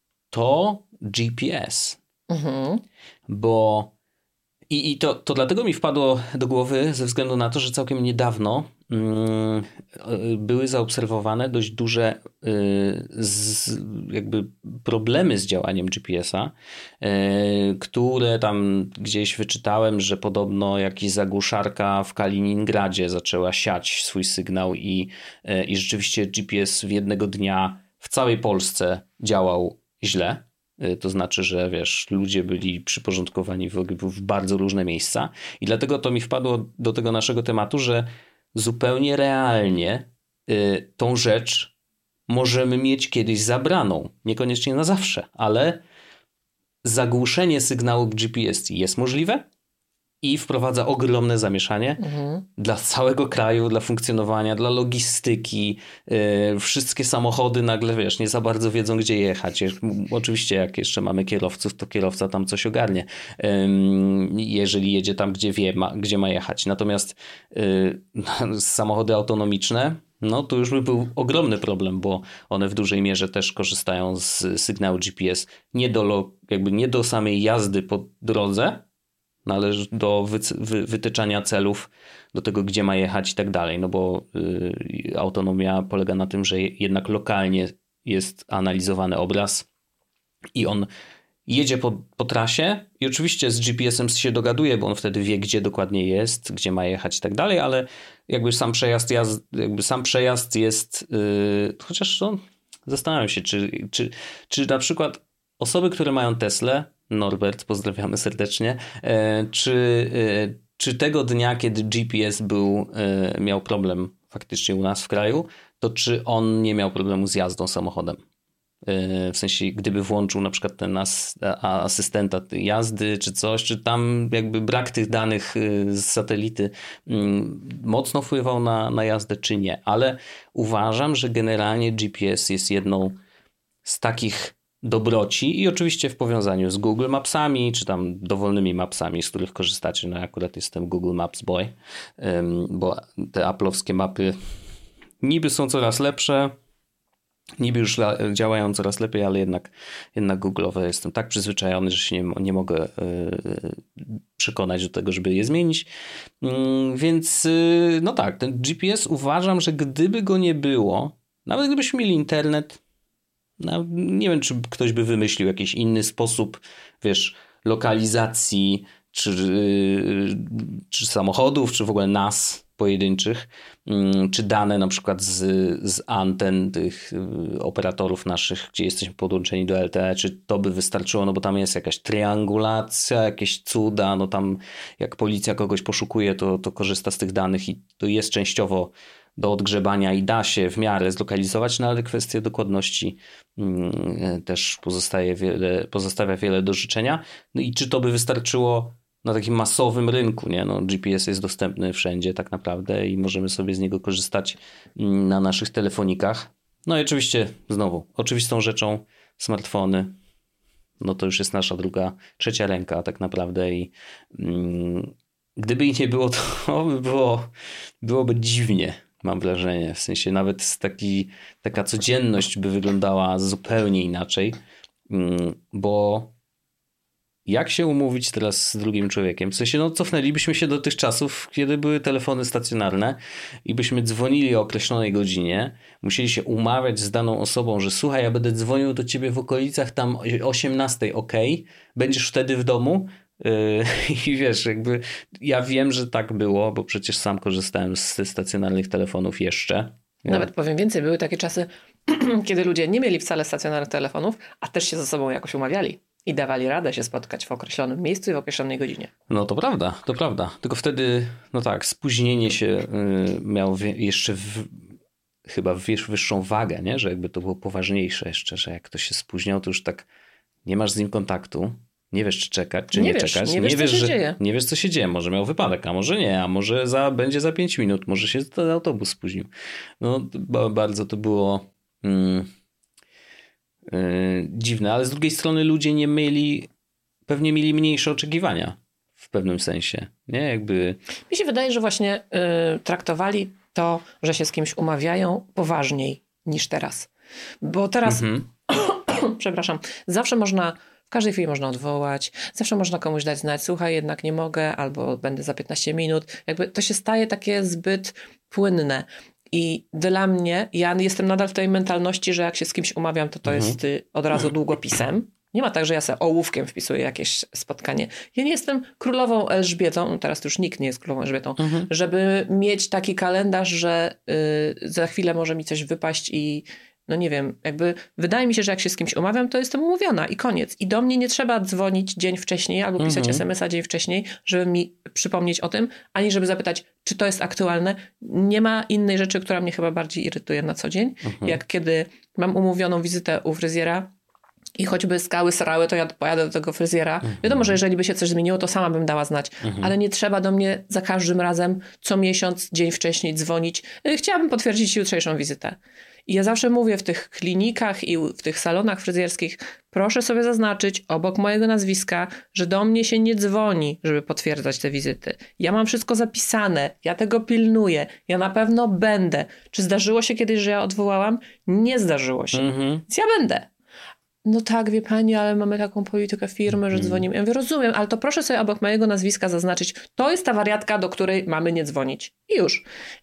To G P S. Mhm. Bo i, i to, to dlatego mi wpadło do głowy ze względu na to, że całkiem niedawno mm, były zaobserwowane dość duże y, z, jakby problemy z działaniem G P S-a, y, które tam gdzieś wyczytałem, że podobno jakaś zagłuszarka w Kaliningradzie zaczęła siać swój sygnał i, y, i rzeczywiście G P S w jednego dnia w całej Polsce działał źle. To znaczy, że wiesz, ludzie byli przyporządkowani w, w bardzo różne miejsca i dlatego to mi wpadło do tego naszego tematu, że zupełnie realnie y, tą rzecz możemy mieć kiedyś zabraną. Niekoniecznie na zawsze, ale zagłuszenie sygnału G P S jest możliwe i wprowadza ogromne zamieszanie mhm. dla całego kraju, dla funkcjonowania, dla logistyki. Yy, wszystkie samochody nagle, wiesz, nie za bardzo wiedzą, gdzie jechać. Oczywiście jak jeszcze mamy kierowców, to kierowca tam coś ogarnie, yy, jeżeli jedzie tam, gdzie wie, ma, gdzie ma jechać. Natomiast yy, samochody autonomiczne, no to już by był ogromny problem, bo one w dużej mierze też korzystają z sygnału G P S nie do, jakby nie do samej jazdy po drodze, należy do wy, wy, wytyczania celów, do tego, gdzie ma jechać i tak dalej, no bo y, autonomia polega na tym, że jednak lokalnie jest analizowany obraz i on jedzie po, po trasie i oczywiście z G P S-em się dogaduje, bo on wtedy wie, gdzie dokładnie jest, gdzie ma jechać i tak dalej, ale jakby sam przejazd, jazd, jakby sam przejazd jest, yy, chociaż no, zastanawiam się, czy, czy, czy na przykład osoby, które mają Teslę, Norbert, pozdrawiamy serdecznie, czy, czy tego dnia, kiedy G P S był, miał problem faktycznie u nas w kraju, to czy on nie miał problemu z jazdą samochodem? w sensie gdyby włączył na przykład ten as, a, asystenta jazdy czy coś, czy tam jakby brak tych danych z satelity mocno wpływał na, na jazdę, czy nie. Ale uważam, że generalnie G P S jest jedną z takich dobroci i oczywiście w powiązaniu z Google Mapsami, czy tam dowolnymi mapsami, z których korzystacie. No ja akurat jestem Google Maps Boy, bo te Apple'owskie mapy niby są coraz lepsze, niby już działają coraz lepiej, ale jednak, jednak Google'owe jestem tak przyzwyczajony, że się nie, nie mogę przekonać do tego, żeby je zmienić. Więc no tak, ten G P S uważam, że gdyby go nie było, nawet gdybyśmy mieli internet, no, nie wiem, czy ktoś by wymyślił jakiś inny sposób, wiesz, lokalizacji, czy, czy samochodów, czy w ogóle nas pojedynczych, czy dane na przykład z, z anten tych operatorów naszych, gdzie jesteśmy podłączeni do L T E, czy to by wystarczyło, no bo tam jest jakaś triangulacja, jakieś cuda, no tam jak policja kogoś poszukuje, to, to korzysta z tych danych i to jest częściowo do odgrzebania i da się w miarę zlokalizować, no ale kwestia dokładności mm, też pozostaje wiele, pozostawia wiele do życzenia. No i czy to by wystarczyło na takim masowym rynku, nie? No, G P S jest dostępny wszędzie tak naprawdę i możemy sobie z niego korzystać na naszych telefonikach. No i oczywiście znowu, oczywistą rzeczą smartfony, no to już jest nasza druga, trzecia ręka tak naprawdę i mm, gdyby ich nie było, to by było, byłoby dziwnie. Mam wrażenie, w sensie nawet taki, taka codzienność by wyglądała zupełnie inaczej, bo jak się umówić teraz z drugim człowiekiem? W sensie, no cofnęlibyśmy się do tych czasów, kiedy były telefony stacjonarne i byśmy dzwonili o określonej godzinie, musieli się umawiać z daną osobą, że słuchaj, ja będę dzwonił do ciebie w okolicach tam osiemnastej, okej, będziesz wtedy w domu? I wiesz, jakby ja wiem, że tak było, bo przecież sam korzystałem z stacjonarnych telefonów jeszcze. Nawet powiem więcej, były takie czasy, kiedy ludzie nie mieli wcale stacjonarnych telefonów, a też się ze sobą jakoś umawiali i dawali radę się spotkać w określonym miejscu i w określonej godzinie. No to prawda, to prawda. Tylko wtedy, no tak, spóźnienie się y, miało jeszcze w, chyba wyższą wagę, nie? Że jakby to było poważniejsze jeszcze, że jak ktoś się spóźniał, to już tak nie masz z nim kontaktu. Nie wiesz, czy czekać, czy nie, nie wiesz, czekać. Nie wiesz, nie wiesz co się że, dzieje. Nie wiesz, co się dzieje. Może miał wypadek, a może nie, a może za, będzie za pięć minut, może się ten autobus spóźnił. No, bardzo to było mm, yy, dziwne, ale z drugiej strony ludzie nie mieli, pewnie mieli mniejsze oczekiwania w pewnym sensie. Nie, jakby... Mi się wydaje, że właśnie yy, traktowali to, że się z kimś umawiają, poważniej niż teraz. Bo teraz, mhm. przepraszam, zawsze można... W każdej chwili można odwołać, zawsze można komuś dać znać, słuchaj, jednak nie mogę, albo będę za piętnaście minut. Jakby to się staje takie zbyt płynne. I dla mnie, ja jestem nadal w tej mentalności, że jak się z kimś umawiam, to to mhm. jest od razu długopisem. Nie ma tak, że ja sobie ołówkiem wpisuję jakieś spotkanie. Ja nie jestem królową Elżbietą, no teraz już nikt nie jest królową Elżbietą, mhm. żeby mieć taki kalendarz, że y, za chwilę może mi coś wypaść i no nie wiem, jakby wydaje mi się, że jak się z kimś umawiam, to jestem umówiona i koniec. I do mnie nie trzeba dzwonić dzień wcześniej albo pisać mhm. es em es a dzień wcześniej, żeby mi przypomnieć o tym, ani żeby zapytać, czy to jest aktualne. Nie ma innej rzeczy, która mnie chyba bardziej irytuje na co dzień, mhm. jak kiedy mam umówioną wizytę u fryzjera i choćby skały srały, to ja pojadę do tego fryzjera. Mhm. Wiadomo, że jeżeli by się coś zmieniło, to sama bym dała znać. Mhm. Ale nie trzeba do mnie za każdym razem co miesiąc, dzień wcześniej dzwonić. Chciałabym potwierdzić jutrzejszą wizytę. I ja zawsze mówię w tych klinikach i w tych salonach fryzjerskich, proszę sobie zaznaczyć obok mojego nazwiska, że do mnie się nie dzwoni, żeby potwierdzać te wizyty. Ja mam wszystko zapisane, ja tego pilnuję, ja na pewno będę. Czy zdarzyło się kiedyś, że ja odwołałam? Nie zdarzyło się. Mhm. Więc ja będę. No tak, wie pani, ale mamy taką politykę firmy, że dzwonimy. Ja mówię, rozumiem, ale to proszę sobie obok mojego nazwiska zaznaczyć, to jest ta wariatka, do której mamy nie dzwonić. I już.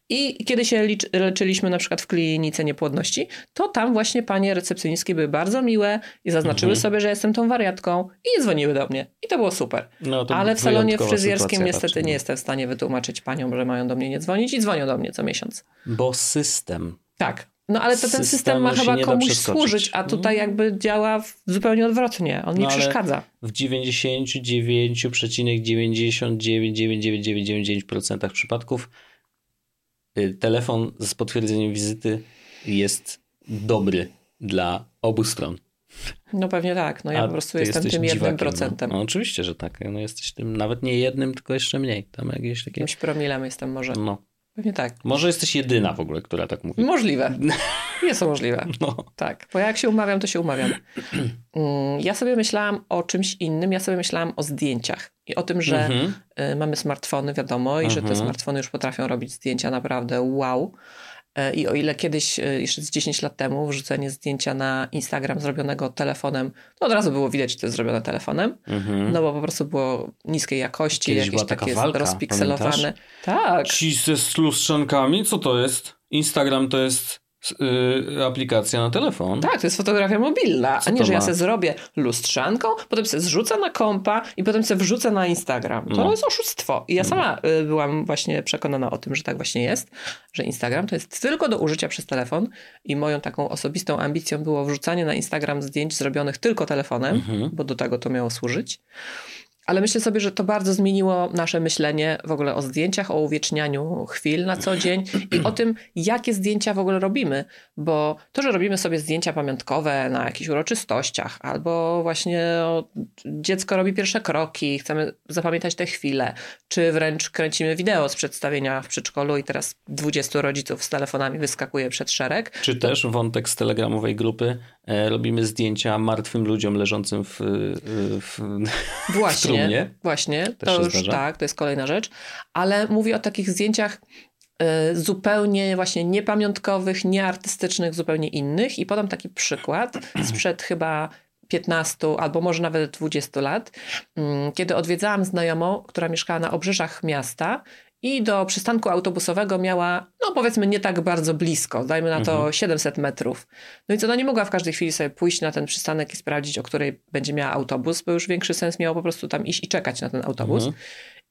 I kiedy się licz, leczyliśmy na przykład w klinice niepłodności, to tam właśnie panie recepcjonistki były bardzo miłe i zaznaczyły mhm. sobie, że jestem tą wariatką i nie dzwoniły do mnie. I to było super. No, to ale w salonie fryzjerskim niestety raczej. Nie jestem w stanie wytłumaczyć paniom, że mają do mnie nie dzwonić i dzwonią do mnie co miesiąc. Bo system. Tak. No ale to ten system, system ma chyba komuś służyć, a tutaj jakby działa zupełnie odwrotnie. On mi no, przeszkadza. W dziewięćdziesiąt dziewięć przecinek dziewięćdziesiąt dziewięć dziewięć dziewięć dziewięć dziewięć procent przypadków telefon z potwierdzeniem wizyty jest dobry. dla obu stron. No pewnie tak, no ja A po prostu ty jestem jesteś tym jednym dziwakiem, procentem. No. no oczywiście, że tak. No jesteś tym nawet nie jednym, tylko jeszcze mniej. Tam jakieś takie... Jakimś promilem jestem może. No. Pewnie tak. Może jesteś jedyna w ogóle, która tak mówi. Możliwe. Jest to możliwe. No. Tak, bo jak się umawiam, to się umawiam. Ja sobie myślałam o czymś innym. Ja sobie myślałam o zdjęciach i o tym, że Mhm. mamy smartfony, wiadomo, i że te Mhm. smartfony już potrafią robić zdjęcia naprawdę wow. I o ile kiedyś, jeszcze z dziesięć lat temu, wrzucenie zdjęcia na Instagram zrobionego telefonem, to od razu było widać, że to jest zrobione telefonem, Mhm. no bo po prostu było niskiej jakości, Kiedyś jakieś była taka takie walka, rozpikselowane. pamiętasz? Tak. Ci ze lustrzankami, co to jest? Instagram to jest yy, aplikacja na telefon. Tak, to jest fotografia mobilna, Co a nie, to że ja ma? sobie zrobię lustrzanką, potem sobie zrzucę na kompa i potem sobie wrzucę na Instagram. To No. jest oszustwo. I ja sama y, byłam właśnie przekonana o tym, że tak właśnie jest, że Instagram to jest tylko do użycia przez telefon i moją taką osobistą ambicją było wrzucanie na Instagram zdjęć zrobionych tylko telefonem, Mhm. bo do tego to miało służyć. Ale myślę sobie, że to bardzo zmieniło nasze myślenie w ogóle o zdjęciach, o uwiecznianiu chwil na co dzień i o tym, jakie zdjęcia w ogóle robimy. Bo to, że robimy sobie zdjęcia pamiątkowe na jakichś uroczystościach, albo właśnie o, dziecko robi pierwsze kroki, chcemy zapamiętać te chwile, czy wręcz kręcimy wideo z przedstawienia w przedszkolu i teraz dwudziestu rodziców z telefonami wyskakuje przed szereg. Czy też wątek z telegramowej grupy, e, robimy zdjęcia martwym ludziom leżącym w, w, Właśnie. w trumnie. Właśnie, Też to się już zdarza? tak, to jest kolejna rzecz, ale mówię o takich zdjęciach y, zupełnie właśnie niepamiątkowych, nieartystycznych, zupełnie innych i podam taki przykład sprzed chyba piętnastu albo może nawet dwudziestu lat, mm, kiedy odwiedzałam znajomą, która mieszkała na obrzeżach miasta i do przystanku autobusowego miała, no powiedzmy nie tak bardzo blisko, dajmy na to Mhm. siedemset metrów. No i co, ona nie mogła w każdej chwili sobie pójść na ten przystanek i sprawdzić, o której będzie miała autobus, bo już większy sens miało po prostu tam iść i czekać na ten autobus. Mhm.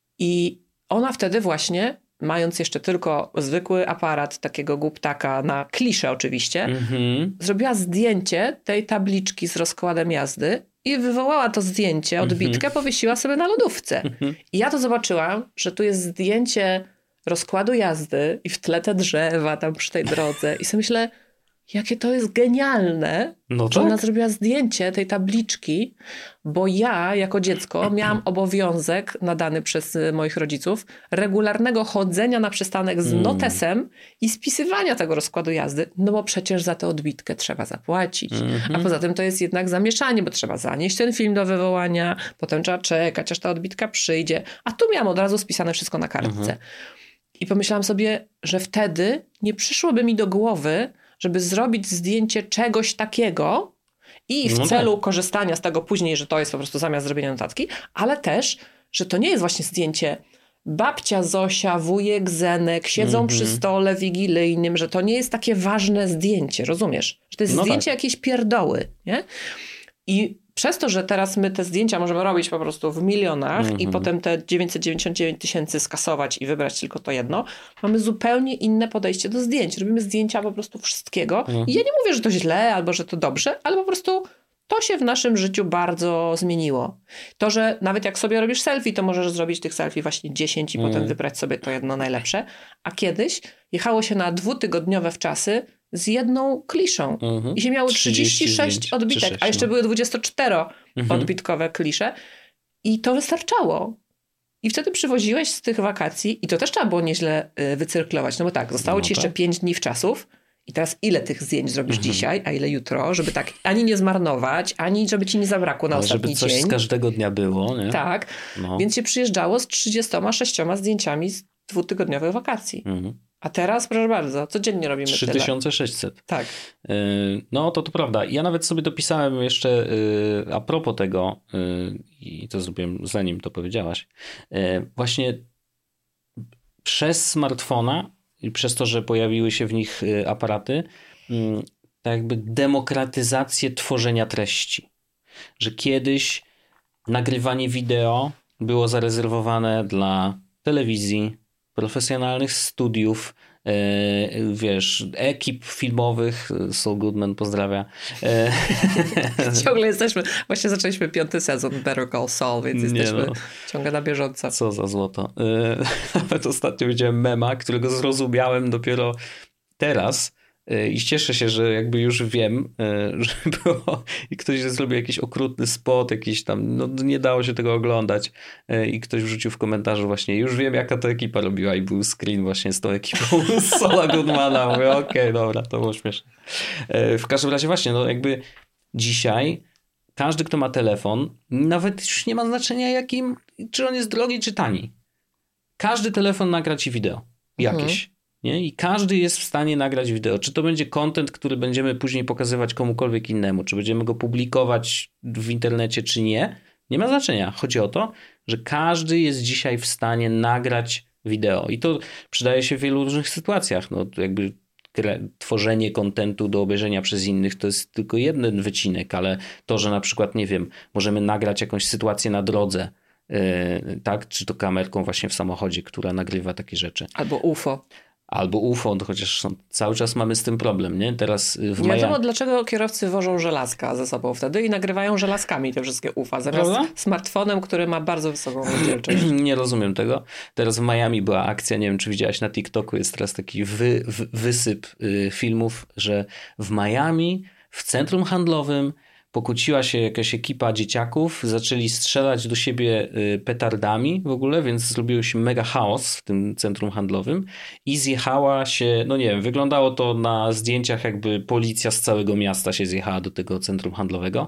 I ona wtedy właśnie, mając jeszcze tylko zwykły aparat takiego głuptaka na kliszę oczywiście, Mhm. zrobiła zdjęcie tej tabliczki z rozkładem jazdy i wywołała to zdjęcie, odbitkę, powiesiła sobie na lodówce. Mhm. I ja to zobaczyłam, że tu jest zdjęcie rozkładu jazdy i w tle te drzewa tam przy tej drodze. I sobie myślę, jakie to jest genialne, No że ona tak. zrobiła zdjęcie tej tabliczki, bo ja jako dziecko miałam obowiązek nadany przez y, moich rodziców regularnego chodzenia na przystanek z Mm. notesem i spisywania tego rozkładu jazdy, no bo przecież za tę odbitkę trzeba zapłacić. Mhm. A poza tym to jest jednak zamieszanie, bo trzeba zanieść ten film do wywołania, potem trzeba czekać, aż ta odbitka przyjdzie. A tu miałam od razu spisane wszystko na kartce. Mhm. I pomyślałam sobie, że wtedy nie przyszłoby mi do głowy, żeby zrobić zdjęcie czegoś takiego i w No celu korzystania z tego później, że to jest po prostu zamiast zrobienia notatki, ale też, że to nie jest właśnie zdjęcie babcia Zosia, wujek Zenek siedzą Mhm. przy stole wigilijnym, że to nie jest takie ważne zdjęcie, rozumiesz? Że to jest No zdjęcie tak. jakiejś pierdoły, nie? I przez to, że teraz my te zdjęcia możemy robić po prostu w milionach i Mhm. potem te dziewięćset dziewięćdziesiąt dziewięć tysięcy skasować i wybrać tylko to jedno, mamy zupełnie inne podejście do zdjęć. Robimy zdjęcia po prostu wszystkiego. Mhm. I ja nie mówię, że to źle albo że to dobrze, ale po prostu to się w naszym życiu bardzo zmieniło. To, że nawet jak sobie robisz selfie, to możesz zrobić tych selfie właśnie dziesięć i Mhm. potem wybrać sobie to jedno najlepsze. A kiedyś jechało się na dwutygodniowe wczasy z jedną kliszą. Mhm. I się miało trzydzieści trzydzieści sześć zdjęć, czy odbitek, sześć, a jeszcze no. były dwudziestoczteroodbitkowe Mhm. klisze. I to wystarczało. I wtedy przywoziłeś z tych wakacji i to też trzeba było nieźle y, wycyrklować. No bo tak, zostało No ci jeszcze tak. pięć dni w czasów i teraz ile tych zdjęć zrobisz Mhm. dzisiaj, a ile jutro, żeby tak ani nie zmarnować, ani żeby ci nie zabrakło na Ale ostatni żeby coś dzień. z każdego dnia było, nie? Tak, No. więc się przyjeżdżało z trzydziestoma sześcioma zdjęciami z dwutygodniowych wakacji. Mhm. A teraz, proszę bardzo, codziennie robimy trzy tyle. tysiące sześćset. Tak. Yy, No to to prawda. Ja nawet sobie dopisałem jeszcze yy, a propos tego yy, i to zrobiłem zanim to powiedziałaś. Yy, Właśnie przez smartfona i przez to, że pojawiły się w nich yy, aparaty, yy, tak jakby demokratyzację tworzenia treści. Że kiedyś nagrywanie wideo było zarezerwowane dla telewizji, profesjonalnych studiów, e, wiesz, ekip filmowych. Saul Goodman pozdrawia. E, Ciągle jesteśmy, właśnie zaczęliśmy piąty sezon Better Call Saul, więc Nie jesteśmy no. ciągle na bieżąco. Co za złoto. E, Nawet ostatnio widziałem mema, którego zrozumiałem dopiero teraz, I cieszę się, że jakby już wiem, że było i ktoś zrobił jakiś okrutny spot, jakiś tam, no nie dało się tego oglądać i ktoś wrzucił w komentarzu właśnie, już wiem jaka to ekipa robiła i był screen właśnie z tą ekipą z Saula Goodmana. Mówię, okej, okay, dobra, to było śmieszne. W każdym razie właśnie, no jakby dzisiaj każdy, kto ma telefon, nawet już nie ma znaczenia jakim, czy on jest drogi, czy tani. Każdy telefon nagra ci wideo jakieś. Mhm. Nie? I każdy jest w stanie nagrać wideo. Czy to będzie content, który będziemy później pokazywać komukolwiek innemu, czy będziemy go publikować w internecie, czy nie, nie ma znaczenia. Chodzi o to, że każdy jest dzisiaj w stanie nagrać wideo. I to przydaje się w wielu różnych sytuacjach. No, jakby tworzenie kontentu do obejrzenia przez innych to jest tylko jeden wycinek, ale to, że na przykład, nie wiem, możemy nagrać jakąś sytuację na drodze, yy, tak? Czy to kamerką właśnie w samochodzie, która nagrywa takie rzeczy. Albo U F O. Albo U F O, no chociaż są, cały czas mamy z tym problem, nie? Teraz w Nie Miami... wiadomo, dlaczego kierowcy wożą żelazka ze sobą wtedy i nagrywają żelazkami te wszystkie U F A, zamiast Prawda? smartfonem, który ma bardzo wysoką rozdzielczość. Nie rozumiem tego. Teraz w Miami była akcja, nie wiem, czy widziałaś na TikToku, jest teraz taki wy, wy, wysyp y, filmów, że w Miami, w centrum handlowym pokłóciła się jakaś ekipa dzieciaków, zaczęli strzelać do siebie petardami w ogóle, więc zrobił się mega chaos w tym centrum handlowym i zjechała się, no nie wiem, wyglądało to na zdjęciach jakby policja z całego miasta się zjechała do tego centrum handlowego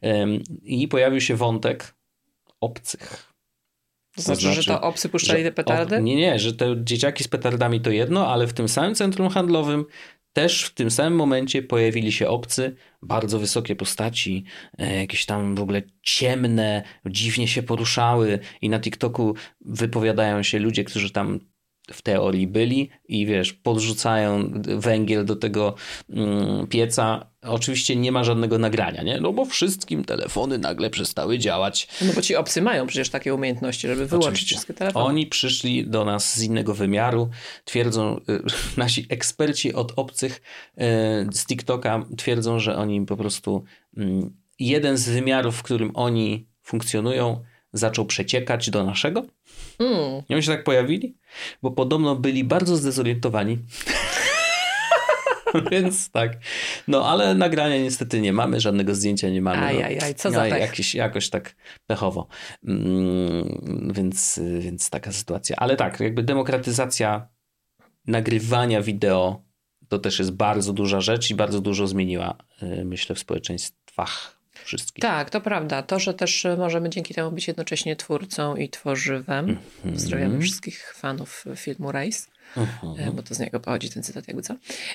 i pojawił się wątek obcych. To znaczy, to znaczy że to obcy puszczali te petardy? Ob... Nie, nie, że te dzieciaki z petardami to jedno, ale w tym samym centrum handlowym też w tym samym momencie pojawili się obcy, bardzo wysokie postaci, jakieś tam w ogóle ciemne, dziwnie się poruszały i na TikToku wypowiadają się ludzie, którzy tam w teorii byli i wiesz, podrzucają węgiel do tego mm, pieca. Oczywiście nie ma żadnego nagrania, nie? No bo wszystkim telefony nagle przestały działać. No bo ci obcy mają przecież takie umiejętności, żeby wyłączyć Oczywiście. wszystkie telefony. Oni przyszli do nas z innego wymiaru. Twierdzą, y, nasi eksperci od obcych y, z TikToka twierdzą, że oni po prostu y, jeden z wymiarów, w którym oni funkcjonują, zaczął przeciekać do naszego. Mm. I oni się tak pojawili, bo podobno byli bardzo zdezorientowani. Więc tak. No ale nagrania niestety nie mamy, żadnego zdjęcia nie mamy. Ajajaj, co za no, jakiś, jakoś tak pechowo. Mm, więc, więc taka sytuacja. Ale tak, jakby demokratyzacja nagrywania wideo to też jest bardzo duża rzecz i bardzo dużo zmieniła, myślę, w społeczeństwach wszystkich. Tak, to prawda. To, że też możemy dzięki temu być jednocześnie twórcą i tworzywem. Mm-hmm. Pozdrawiamy wszystkich fanów filmu Race, mm-hmm. bo to z niego pochodzi ten cytat, jakby co.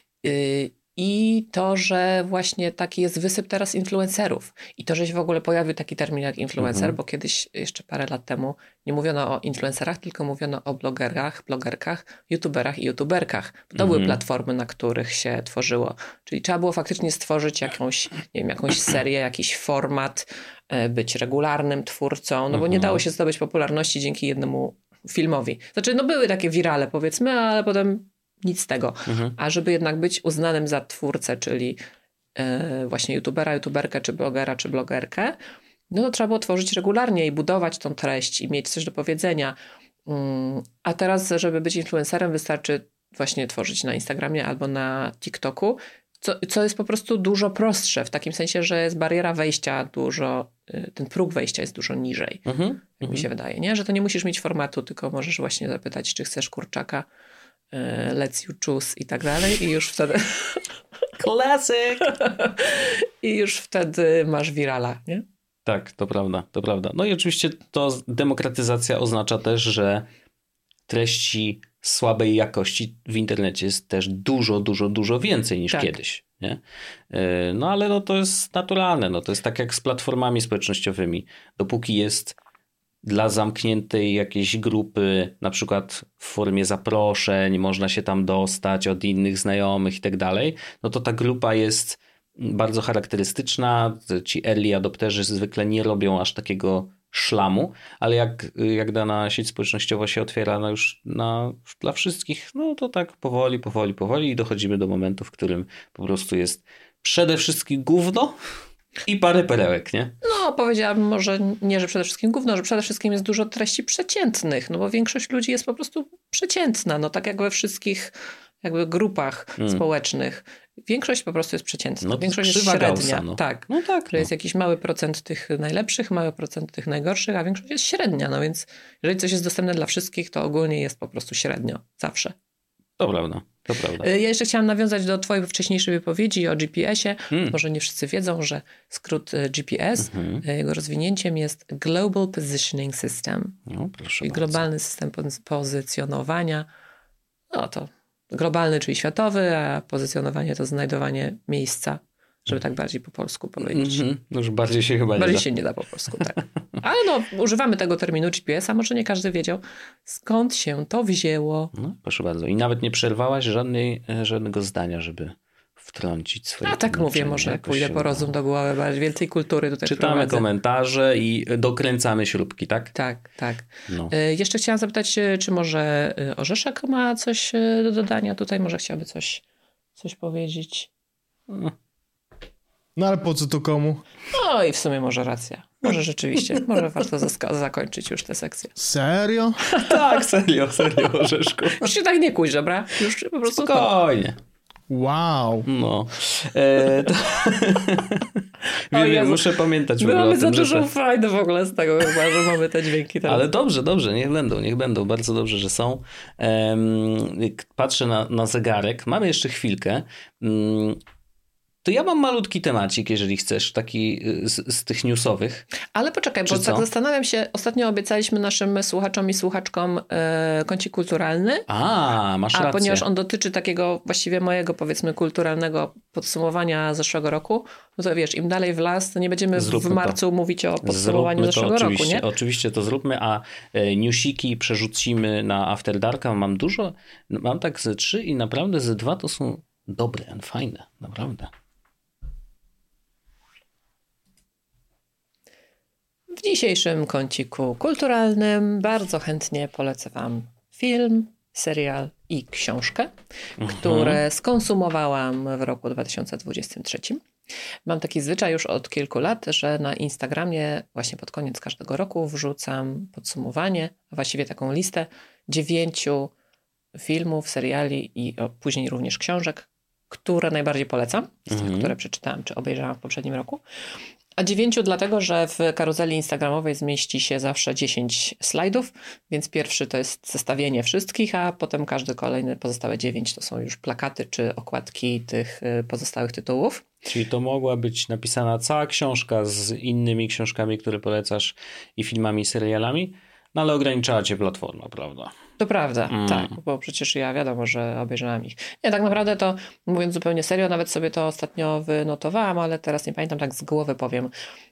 I to, że właśnie taki jest wysyp teraz influencerów. I to, że się w ogóle pojawił taki termin jak influencer, mhm. bo kiedyś, jeszcze parę lat temu, nie mówiono o influencerach, tylko mówiono o blogerach, blogerkach, youtuberach i youtuberkach. To mhm. były platformy, na których się tworzyło. Czyli trzeba było faktycznie stworzyć jakąś, nie wiem, jakąś serię, jakiś format, być regularnym twórcą, no bo mhm. nie dało się zdobyć popularności dzięki jednemu filmowi. Znaczy, no były takie wirale, powiedzmy, ale potem nic z tego. Mhm. A żeby jednak być uznanym za twórcę, czyli yy, właśnie youtubera, youtuberkę, czy blogera, czy blogerkę, no to trzeba było tworzyć regularnie i budować tą treść i mieć coś do powiedzenia. Yy, a teraz, żeby być influencerem, wystarczy właśnie tworzyć na Instagramie albo na TikToku, co, co jest po prostu dużo prostsze, w takim sensie, że jest bariera wejścia dużo, yy, ten próg wejścia jest dużo niżej, mhm. jak mi się wydaje, nie? Że to nie musisz mieć formatu, tylko możesz właśnie zapytać, czy chcesz kurczaka, let's you choose i tak dalej i już wtedy Classic! I już wtedy masz wirala, nie? Tak, to prawda, to prawda. No i oczywiście to demokratyzacja oznacza też, że treści słabej jakości w internecie jest też dużo, dużo, dużo więcej niż tak. kiedyś, nie? No ale no to jest naturalne, no to jest tak jak z platformami społecznościowymi. Dopóki jest dla zamkniętej jakiejś grupy, na przykład w formie zaproszeń, można się tam dostać od innych znajomych i tak dalej, no to ta grupa jest bardzo charakterystyczna. Ci early adopterzy zwykle nie robią aż takiego szlamu, ale jak, jak dana sieć społecznościowa się otwiera no już na, dla wszystkich, no to tak powoli, powoli, powoli i dochodzimy do momentu, w którym po prostu jest przede wszystkim gówno i parę perełek, nie? No, powiedziałabym może nie, że przede wszystkim gówno, że przede wszystkim jest dużo treści przeciętnych, no bo większość ludzi jest po prostu przeciętna, no tak jak we wszystkich jakby grupach Hmm. społecznych. Większość po prostu jest przeciętna. No, Większość jest krzywa średnia. Gaussa, no. Tak. No tak. Że No. jest jakiś mały procent tych najlepszych, mały procent tych najgorszych, a większość jest średnia. No więc jeżeli coś jest dostępne dla wszystkich, to ogólnie jest po prostu średnio. Zawsze. To prawda, to prawda. Ja jeszcze chciałam nawiązać do twojej wcześniejszej wypowiedzi o G P S-ie. Hmm. Może nie wszyscy wiedzą, że skrót G P S, Mhm. jego rozwinięciem jest Global Positioning System. No, proszę Czyli bardzo. globalny system poz- pozycjonowania. No to globalny, czyli światowy, a pozycjonowanie to znajdowanie miejsca, żeby tak bardziej po polsku powiedzieć. Mhm. No już bardziej się chyba nie Bardziej da. się nie da po polsku, tak. Ale no, używamy tego terminu G P S, a może nie każdy wiedział, skąd się to wzięło. No, proszę bardzo. I nawet nie przerwałaś żadnej, e, żadnego zdania, żeby wtrącić swoje A tak mówię, tłumaczenie. może Jakoś pójdę się po udało. rozum do głowy, bardziej więcej kultury tutaj Czytamy wprowadzę. komentarze i dokręcamy śrubki, tak? Tak, tak. No. Y, Jeszcze chciałam zapytać, y, czy może y, Orzeszek ma coś y, do dodania tutaj? Może chciałby coś, coś powiedzieć? No ale po co to komu? No i w sumie może racja. Może rzeczywiście, może warto zaska- zakończyć już tę sekcję. Serio? Tak, serio, serio, Orzeszku. Już się tak nie kuś, dobra? Już po prostu to. Spokojnie. Wow. No. E, to... wiem, wiem, Jezu. muszę pamiętać w My ogóle mamy o za tym, że dużo te... frajdy w ogóle z tego chyba, że mamy te dźwięki teraz. Ale dobrze, dobrze, niech będą, niech będą. Bardzo dobrze, że są. Em, jak patrzę na, na zegarek. Mamy jeszcze chwilkę. Mm, to ja mam malutki temacik, jeżeli chcesz, taki y, z, z tych newsowych. Ale poczekaj, Czy bo co? tak zastanawiam się, ostatnio obiecaliśmy naszym słuchaczom i słuchaczkom e, kącik kulturalny, A, masz a rację. ponieważ on dotyczy takiego właściwie mojego, powiedzmy, kulturalnego podsumowania zeszłego roku, no to wiesz, im dalej w las, to nie będziemy Zróbmy w to. marcu mówić o podsumowaniu Zróbmy to zeszłego roku, oczywiście, nie? oczywiście to zróbmy, a e, newsiki przerzucimy na After Darka. Mam dużo, mam tak ze trzy i naprawdę ze dwa to są dobre, fajne, naprawdę. W dzisiejszym kąciku kulturalnym bardzo chętnie polecę wam film, serial i książkę, które skonsumowałam w roku dwa tysiące dwudziestym trzecim. Mam taki zwyczaj już od kilku lat, że na Instagramie właśnie pod koniec każdego roku wrzucam podsumowanie, a właściwie taką listę dziewięciu filmów, seriali i o, później również książek, które najbardziej polecam, z tych, Mhm. które przeczytałam czy obejrzałam w poprzednim roku. A dziewięciu dlatego, że w karuzeli instagramowej zmieści się zawsze dziesięć slajdów, więc pierwszy to jest zestawienie wszystkich, a potem każdy kolejny pozostałe dziewięć to są już plakaty czy okładki tych y, pozostałych tytułów. Czyli to mogła być napisana cała książka z innymi książkami, które polecasz i filmami, i serialami, no ale ograniczała cię platforma, prawda? To prawda, Mm. tak, bo przecież ja wiadomo, że obejrzałam ich. Nie, tak naprawdę to, mówiąc zupełnie serio, nawet sobie to ostatnio wynotowałam, ale teraz nie pamiętam, tak z głowy powiem,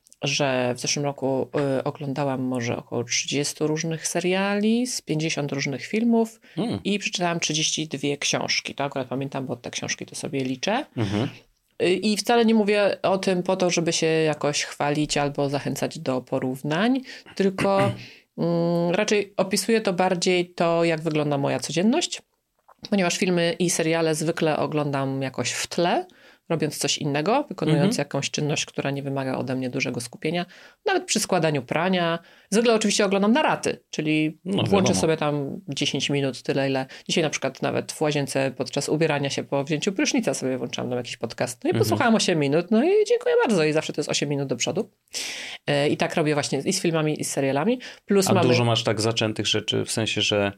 że w zeszłym roku y, oglądałam może około trzydzieści różnych seriali, z pięćdziesiąt różnych filmów Mm. i przeczytałam trzydzieści dwie książki. To akurat pamiętam, bo te książki to sobie liczę. Mhm. Y, I wcale nie mówię o tym po to, żeby się jakoś chwalić albo zachęcać do porównań, tylko mm, raczej opisuję to bardziej to, jak wygląda moja codzienność, ponieważ filmy i seriale zwykle oglądam jakoś w tle, robiąc coś innego, wykonując Mhm. jakąś czynność, która nie wymaga ode mnie dużego skupienia, nawet przy składaniu prania. Zwykle oczywiście oglądam na raty, czyli No, włączę wiadomo. sobie tam dziesięć minut, tyle ile. Dzisiaj na przykład nawet w łazience podczas ubierania się po wzięciu prysznica sobie włączałam tam jakiś podcast. No i Mhm. posłuchałam osiem minut, no i dziękuję bardzo. I zawsze to jest osiem minut do przodu. E, I tak robię właśnie i z filmami, i z serialami. Plus A mamy... dużo masz tak zaczętych rzeczy, w sensie, że,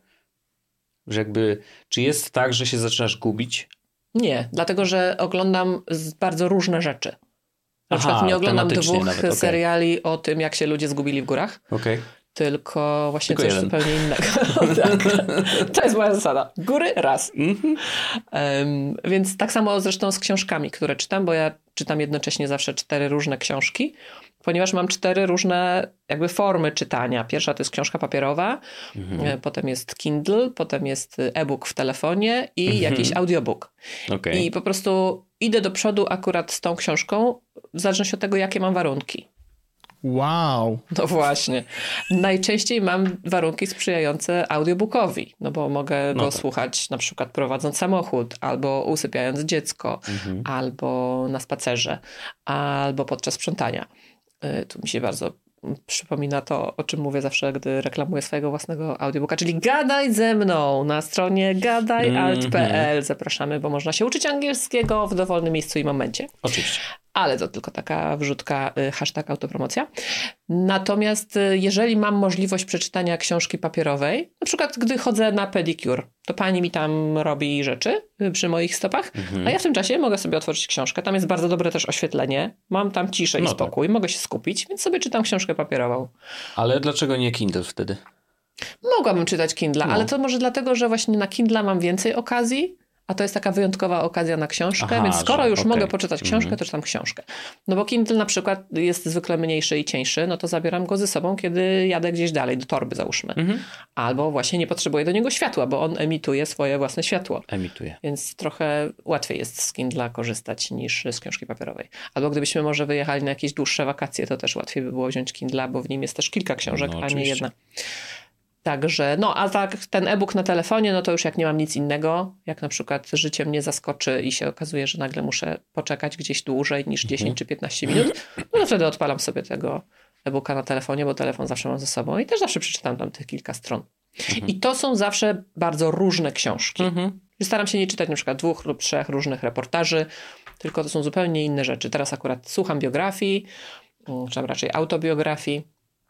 że jakby, czy jest tak, że się zaczynasz gubić? Nie, dlatego że oglądam z bardzo różne rzeczy. Na Aha, przykład nie oglądam tematycznie dwóch nawet, okej. seriali o tym, jak się ludzie zgubili w górach, Okej. tylko właśnie Tylko coś jeden. zupełnie innego. Tak. To jest moja zasada. Góry raz. Mhm. Um, więc tak samo zresztą z książkami, które czytam, bo ja czytam jednocześnie zawsze cztery różne książki, ponieważ mam cztery różne jakby formy czytania. Pierwsza to jest książka papierowa, Mhm. e, potem jest Kindle, potem jest e-book w telefonie i jakiś audiobook. Okej. I po prostu idę do przodu akurat z tą książką, w zależności od tego, jakie mam warunki. Wow. No właśnie. Najczęściej mam warunki sprzyjające audiobookowi, no bo mogę No go tak. słuchać na przykład prowadząc samochód, albo usypiając dziecko, Mhm. albo na spacerze, albo podczas sprzątania. Y, Tu mi się bardzo przypomina to, o czym mówię zawsze, gdy reklamuję swojego własnego audiobooka, czyli gadaj ze mną na stronie gadaj alt kropka p l. Zapraszamy, bo można się uczyć angielskiego w dowolnym miejscu i momencie. Oczywiście. Ale to tylko taka wrzutka, hashtag autopromocja. Natomiast jeżeli mam możliwość przeczytania książki papierowej, na przykład gdy chodzę na pedicure, to pani mi tam robi rzeczy przy moich stopach, mhm. a ja w tym czasie mogę sobie otworzyć książkę. Tam jest bardzo dobre też oświetlenie. Mam tam ciszę i no spokój, tak. mogę się skupić, więc sobie czytam książkę papierową. Ale dlaczego nie Kindle wtedy? Mogłabym czytać Kindle, no. ale to może dlatego, że właśnie na Kindle mam więcej okazji, a to jest taka wyjątkowa okazja na książkę, Aha, więc skoro że, już okay. mogę poczytać książkę, mm. to czytam książkę. No bo Kindle na przykład jest zwykle mniejszy i cieńszy, no to zabieram go ze sobą, kiedy jadę gdzieś dalej, do torby załóżmy. Mm-hmm. Albo właśnie nie potrzebuję do niego światła, bo on emituje swoje własne światło. Emituje. Więc trochę łatwiej jest z Kindla korzystać niż z książki papierowej. Albo gdybyśmy może wyjechali na jakieś dłuższe wakacje, to też łatwiej by było wziąć Kindla, bo w nim jest też kilka książek, no, a nie jedna. Także, no a tak ten e-book na telefonie, no to już jak nie mam nic innego, jak na przykład życie mnie zaskoczy i się okazuje, że nagle muszę poczekać gdzieś dłużej niż dziesięć mhm. czy piętnaście minut, no to wtedy odpalam sobie tego e-booka na telefonie, bo telefon zawsze mam ze sobą i też zawsze przeczytam tam tych kilka stron. Mhm. I to są zawsze bardzo różne książki. Mhm. Staram się nie czytać na przykład dwóch lub trzech różnych reportaży, tylko to są zupełnie inne rzeczy. Teraz akurat słucham biografii, czy raczej autobiografii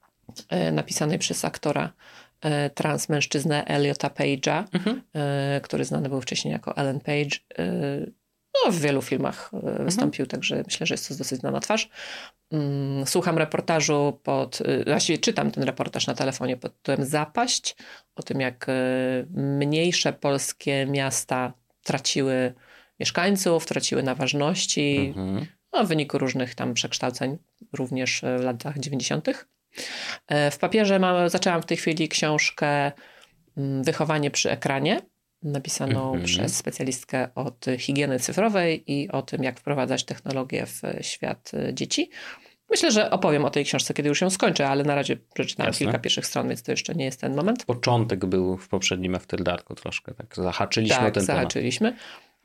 e, napisanej przez aktora trans mężczyznę Elliota Page'a, mhm. y, który znany był wcześniej jako Ellen Page. Y, no, w wielu filmach y, wystąpił, mhm. także myślę, że jest to dosyć znana twarz. Y, słucham reportażu pod... Y, właściwie czytam ten reportaż na telefonie pod tytułem Zapaść, o tym jak y, mniejsze polskie miasta traciły mieszkańców, traciły na ważności, mhm. no, w wyniku różnych tam przekształceń, również w latach dziewięćdziesiątych. W papierze mam, zaczęłam w tej chwili książkę Wychowanie przy ekranie, napisaną mm-hmm. przez specjalistkę od higieny cyfrowej i o tym, jak wprowadzać technologię w świat dzieci. Myślę, że opowiem o tej książce, kiedy już ją skończę, ale na razie przeczytałem Jasne. kilka pierwszych stron, więc to jeszcze nie jest ten moment. Początek był w poprzednim After Darku troszkę, tak zahaczyliśmy tak, o ten zahaczyliśmy. temat.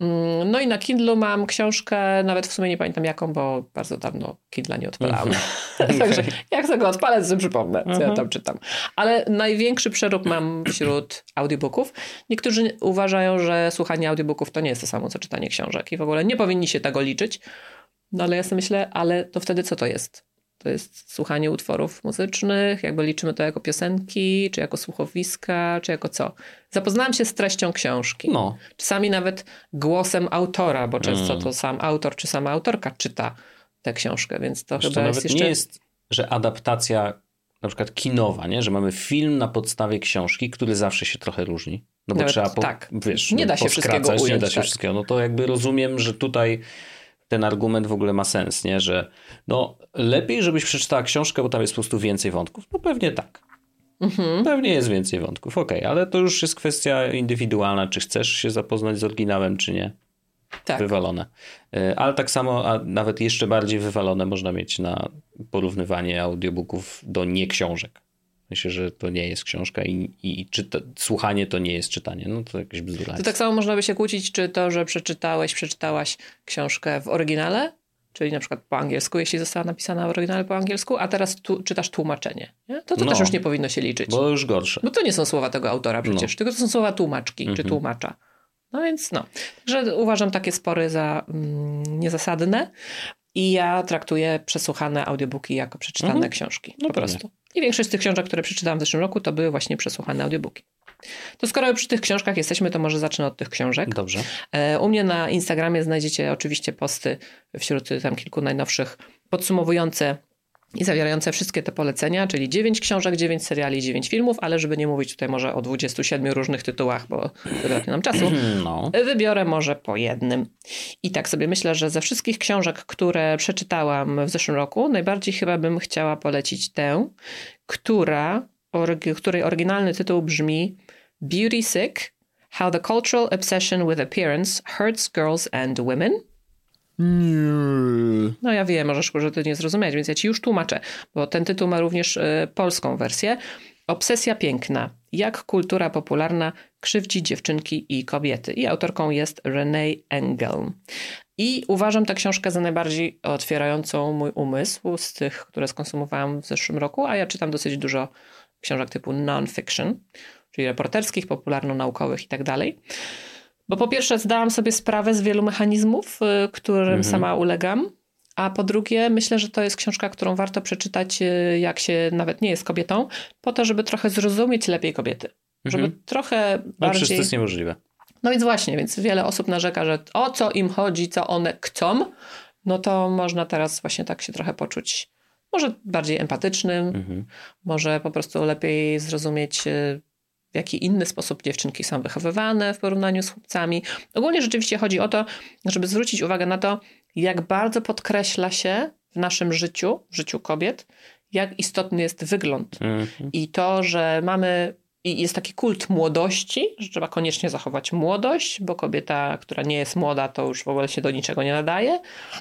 No i na Kindlu mam książkę, nawet w sumie nie pamiętam jaką, bo bardzo dawno Kindla nie odpalałam. Mm-hmm. Także jak tego odpalę, to sobie przypomnę, co mm-hmm. ja tam czytam. Ale największy przerób mam wśród audiobooków. Niektórzy uważają, że słuchanie audiobooków to nie jest to samo, co czytanie książek i w ogóle nie powinni się tego liczyć. No ale ja sobie myślę, ale to wtedy co to jest? To jest słuchanie utworów muzycznych, jakby liczymy to jako piosenki, czy jako słuchowiska, czy jako co. Zapoznałam się z treścią książki. No. Czasami nawet głosem autora, bo często mm. to sam autor czy sama autorka czyta tę książkę, więc to Zresztą chyba nawet jest jeszcze... nie jest, że adaptacja na przykład kinowa, nie? Że mamy film na podstawie książki, który zawsze się trochę różni. No bo nawet trzeba, po, tak. wiesz, nie no, da się wszystkiego ująć. Nie da się tak. wszystkiego. No to jakby rozumiem, że tutaj ten argument w ogóle ma sens, nie? Że no lepiej, żebyś przeczytała książkę, bo tam jest po prostu więcej wątków. No pewnie tak. Mhm. Pewnie jest więcej wątków, okej, okay, ale to już jest kwestia indywidualna, czy chcesz się zapoznać z oryginałem, czy nie. Tak. Wywalone. Ale tak samo, a nawet jeszcze bardziej wywalone można mieć na porównywanie audiobooków do nie książek. Myślę, że to nie jest książka i, i czyta, słuchanie to nie jest czytanie. No to jakieś bzdura. To tak samo można by się kłócić, czy to, że przeczytałeś, przeczytałaś książkę w oryginale, czyli na przykład po angielsku, jeśli została napisana w oryginale po angielsku, a teraz tu, czytasz tłumaczenie. Nie? To, to no, też już nie powinno się liczyć. Bo już gorsze. Bo to nie są słowa tego autora przecież, no. tylko to są słowa tłumaczki, mm-hmm. czy tłumacza. No więc no. Także uważam takie spory za mm, niezasadne i ja traktuję przesłuchane audiobooki jako przeczytane mm-hmm. książki. No po pewnie. prostu. I większość z tych książek, które przeczytałam w zeszłym roku, to były właśnie przesłuchane audiobooki. To skoro przy tych książkach jesteśmy, to może zacznę od tych książek. Dobrze. U mnie na Instagramie znajdziecie oczywiście posty wśród tam kilku najnowszych podsumowujące i zawierające wszystkie te polecenia, czyli dziewięć książek, dziewięć seriali, dziewięć filmów, ale żeby nie mówić tutaj może o dwudziestu siedmiu różnych tytułach, bo braknie nam czasu, no. wybiorę może po jednym. I tak sobie myślę, że ze wszystkich książek, które przeczytałam w zeszłym roku, najbardziej chyba bym chciała polecić tę, która, orygi- której oryginalny tytuł brzmi Beauty Sick, How the Cultural Obsession with Appearance Hurts Girls and Women. Nie. No ja wiem, możesz że ty nie zrozumieć, więc ja ci już tłumaczę, bo ten tytuł ma również y, polską wersję. Obsesja piękna. Jak kultura popularna krzywdzi dziewczynki i kobiety. I autorką jest Renee Engel. I uważam tę książkę za najbardziej otwierającą mój umysł z tych, które skonsumowałam w zeszłym roku, a ja czytam dosyć dużo książek typu non-fiction, czyli reporterskich, popularno-naukowych i tak dalej. Bo po pierwsze zdałam sobie sprawę z wielu mechanizmów, którym mhm. sama ulegam, a po drugie myślę, że to jest książka, którą warto przeczytać, jak się nawet nie jest kobietą, po to, żeby trochę zrozumieć lepiej kobiety. Żeby mhm. trochę bardziej... No, to jest niemożliwe. No więc właśnie, więc wiele osób narzeka, że o co im chodzi, co one chcą, no to można teraz właśnie tak się trochę poczuć może bardziej empatycznym, mhm. może po prostu lepiej zrozumieć, w jaki inny sposób dziewczynki są wychowywane w porównaniu z chłopcami. Ogólnie rzeczywiście chodzi o to, żeby zwrócić uwagę na to, jak bardzo podkreśla się w naszym życiu, w życiu kobiet, jak istotny jest wygląd. Mhm. I to, że mamy... I jest taki kult młodości, że trzeba koniecznie zachować młodość, bo kobieta, która nie jest młoda, to już w ogóle się do niczego nie nadaje.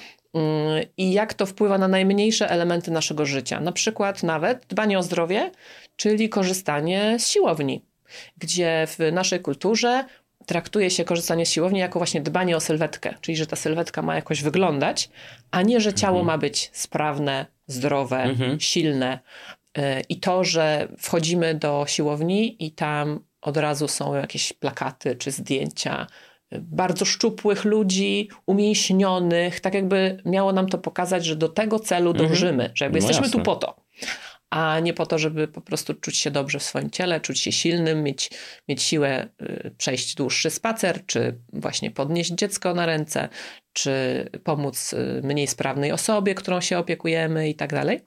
I jak to wpływa na najmniejsze elementy naszego życia. Na przykład nawet dbanie o zdrowie, czyli korzystanie z siłowni, gdzie w naszej kulturze traktuje się korzystanie z siłowni jako właśnie dbanie o sylwetkę, czyli że ta sylwetka ma jakoś wyglądać, a nie, że ciało mhm. ma być sprawne, zdrowe, mhm. silne. I to, że wchodzimy do siłowni i tam od razu są jakieś plakaty czy zdjęcia bardzo szczupłych ludzi, umięśnionych, tak jakby miało nam to pokazać, że do tego celu dążymy, mm-hmm. że jakby no jesteśmy jasne. Tu po to, a nie po to, żeby po prostu czuć się dobrze w swoim ciele, czuć się silnym, mieć, mieć siłę przejść dłuższy spacer, czy właśnie podnieść dziecko na ręce, czy pomóc mniej sprawnej osobie, którą się opiekujemy i tak dalej.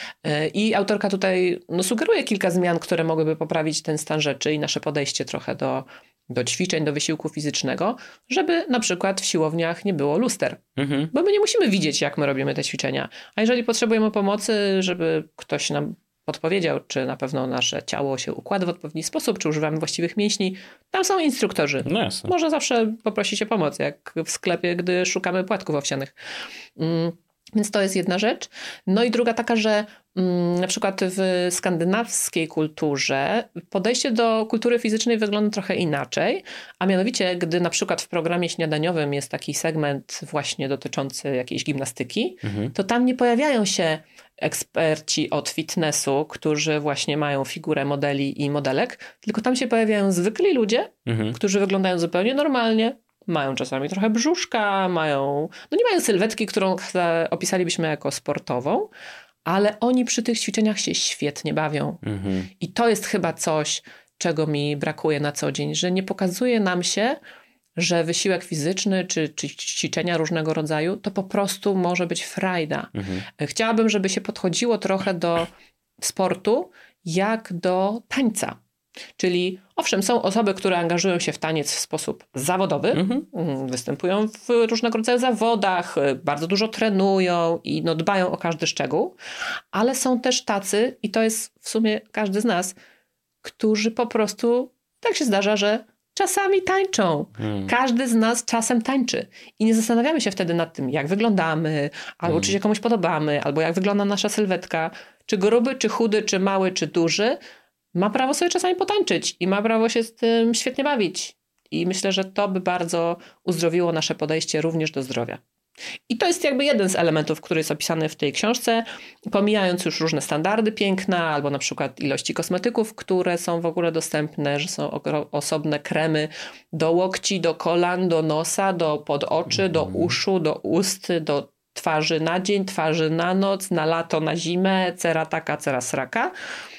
I autorka tutaj no, sugeruje kilka zmian, które mogłyby poprawić ten stan rzeczy i nasze podejście trochę do, do ćwiczeń, do wysiłku fizycznego, żeby na przykład w siłowniach nie było luster. Mhm. Bo my nie musimy widzieć, jak my robimy te ćwiczenia. A jeżeli potrzebujemy pomocy, żeby ktoś nam podpowiedział, czy na pewno nasze ciało się układa w odpowiedni sposób, czy używamy właściwych mięśni, tam są instruktorzy. No Można zawsze poprosić o pomoc, jak w sklepie, gdy szukamy płatków owsianych. Mm. Więc to jest jedna rzecz. No i druga taka, że mm, na przykład w skandynawskiej kulturze podejście do kultury fizycznej wygląda trochę inaczej, a mianowicie, gdy na przykład w programie śniadaniowym jest taki segment właśnie dotyczący jakiejś gimnastyki, mhm. to tam nie pojawiają się eksperci od fitnessu, którzy właśnie mają figurę modeli i modelek, tylko tam się pojawiają zwykli ludzie, mhm. którzy wyglądają zupełnie normalnie, mają czasami trochę brzuszka, mają, no nie mają sylwetki, którą opisalibyśmy jako sportową, ale oni przy tych ćwiczeniach się świetnie bawią. Mhm. I to jest chyba coś, czego mi brakuje na co dzień, że nie pokazuje nam się, że wysiłek fizyczny czy, czy ćwiczenia różnego rodzaju to po prostu może być frajda. Mhm. Chciałabym, żeby się podchodziło trochę do sportu jak do tańca. Czyli owszem, są osoby, które angażują się w taniec w sposób zawodowy, mm-hmm. występują w różnego rodzaju zawodach, bardzo dużo trenują i no, dbają o każdy szczegół, ale są też tacy, i to jest w sumie każdy z nas, którzy po prostu, tak się zdarza, że czasami tańczą. Mm. Każdy z nas czasem tańczy. I nie zastanawiamy się wtedy nad tym, jak wyglądamy, albo mm. czy się komuś podobamy, albo jak wygląda nasza sylwetka, czy gruby, czy chudy, czy mały, czy duży, ma prawo sobie czasami potańczyć i ma prawo się z tym świetnie bawić. I myślę, że to by bardzo uzdrowiło nasze podejście również do zdrowia. I to jest jakby jeden z elementów, który jest opisany w tej książce, pomijając już różne standardy piękna, albo na przykład ilości kosmetyków, które są w ogóle dostępne, że są osobne kremy do łokci, do kolan, do nosa, do pod oczy, do uszu, do ust, do twarzy na dzień, twarzy na noc, na lato, na zimę, cera taka, cera sraka.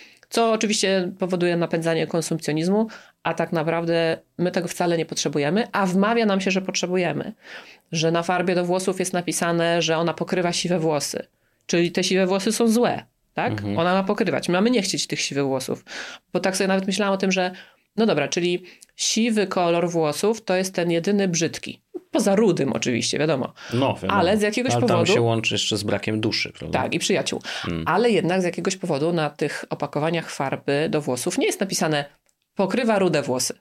Co oczywiście powoduje napędzanie konsumpcjonizmu, a tak naprawdę my tego wcale nie potrzebujemy, a wmawia nam się, że potrzebujemy. Że na farbie do włosów jest napisane, że ona pokrywa siwe włosy. Czyli te siwe włosy są złe, tak? Mhm. Ona ma pokrywać. My mamy nie chcieć tych siwych włosów. Bo tak sobie nawet myślałam o tym, że no dobra, czyli siwy kolor włosów to jest ten jedyny brzydki. Poza rudym oczywiście, wiadomo. No, wiadomo. Ale z jakiegoś Ale powodu... tam się łączy jeszcze z brakiem duszy, prawda? Tak, i przyjaciół. Hmm. Ale jednak z jakiegoś powodu na tych opakowaniach farby do włosów nie jest napisane pokrywa rude włosy.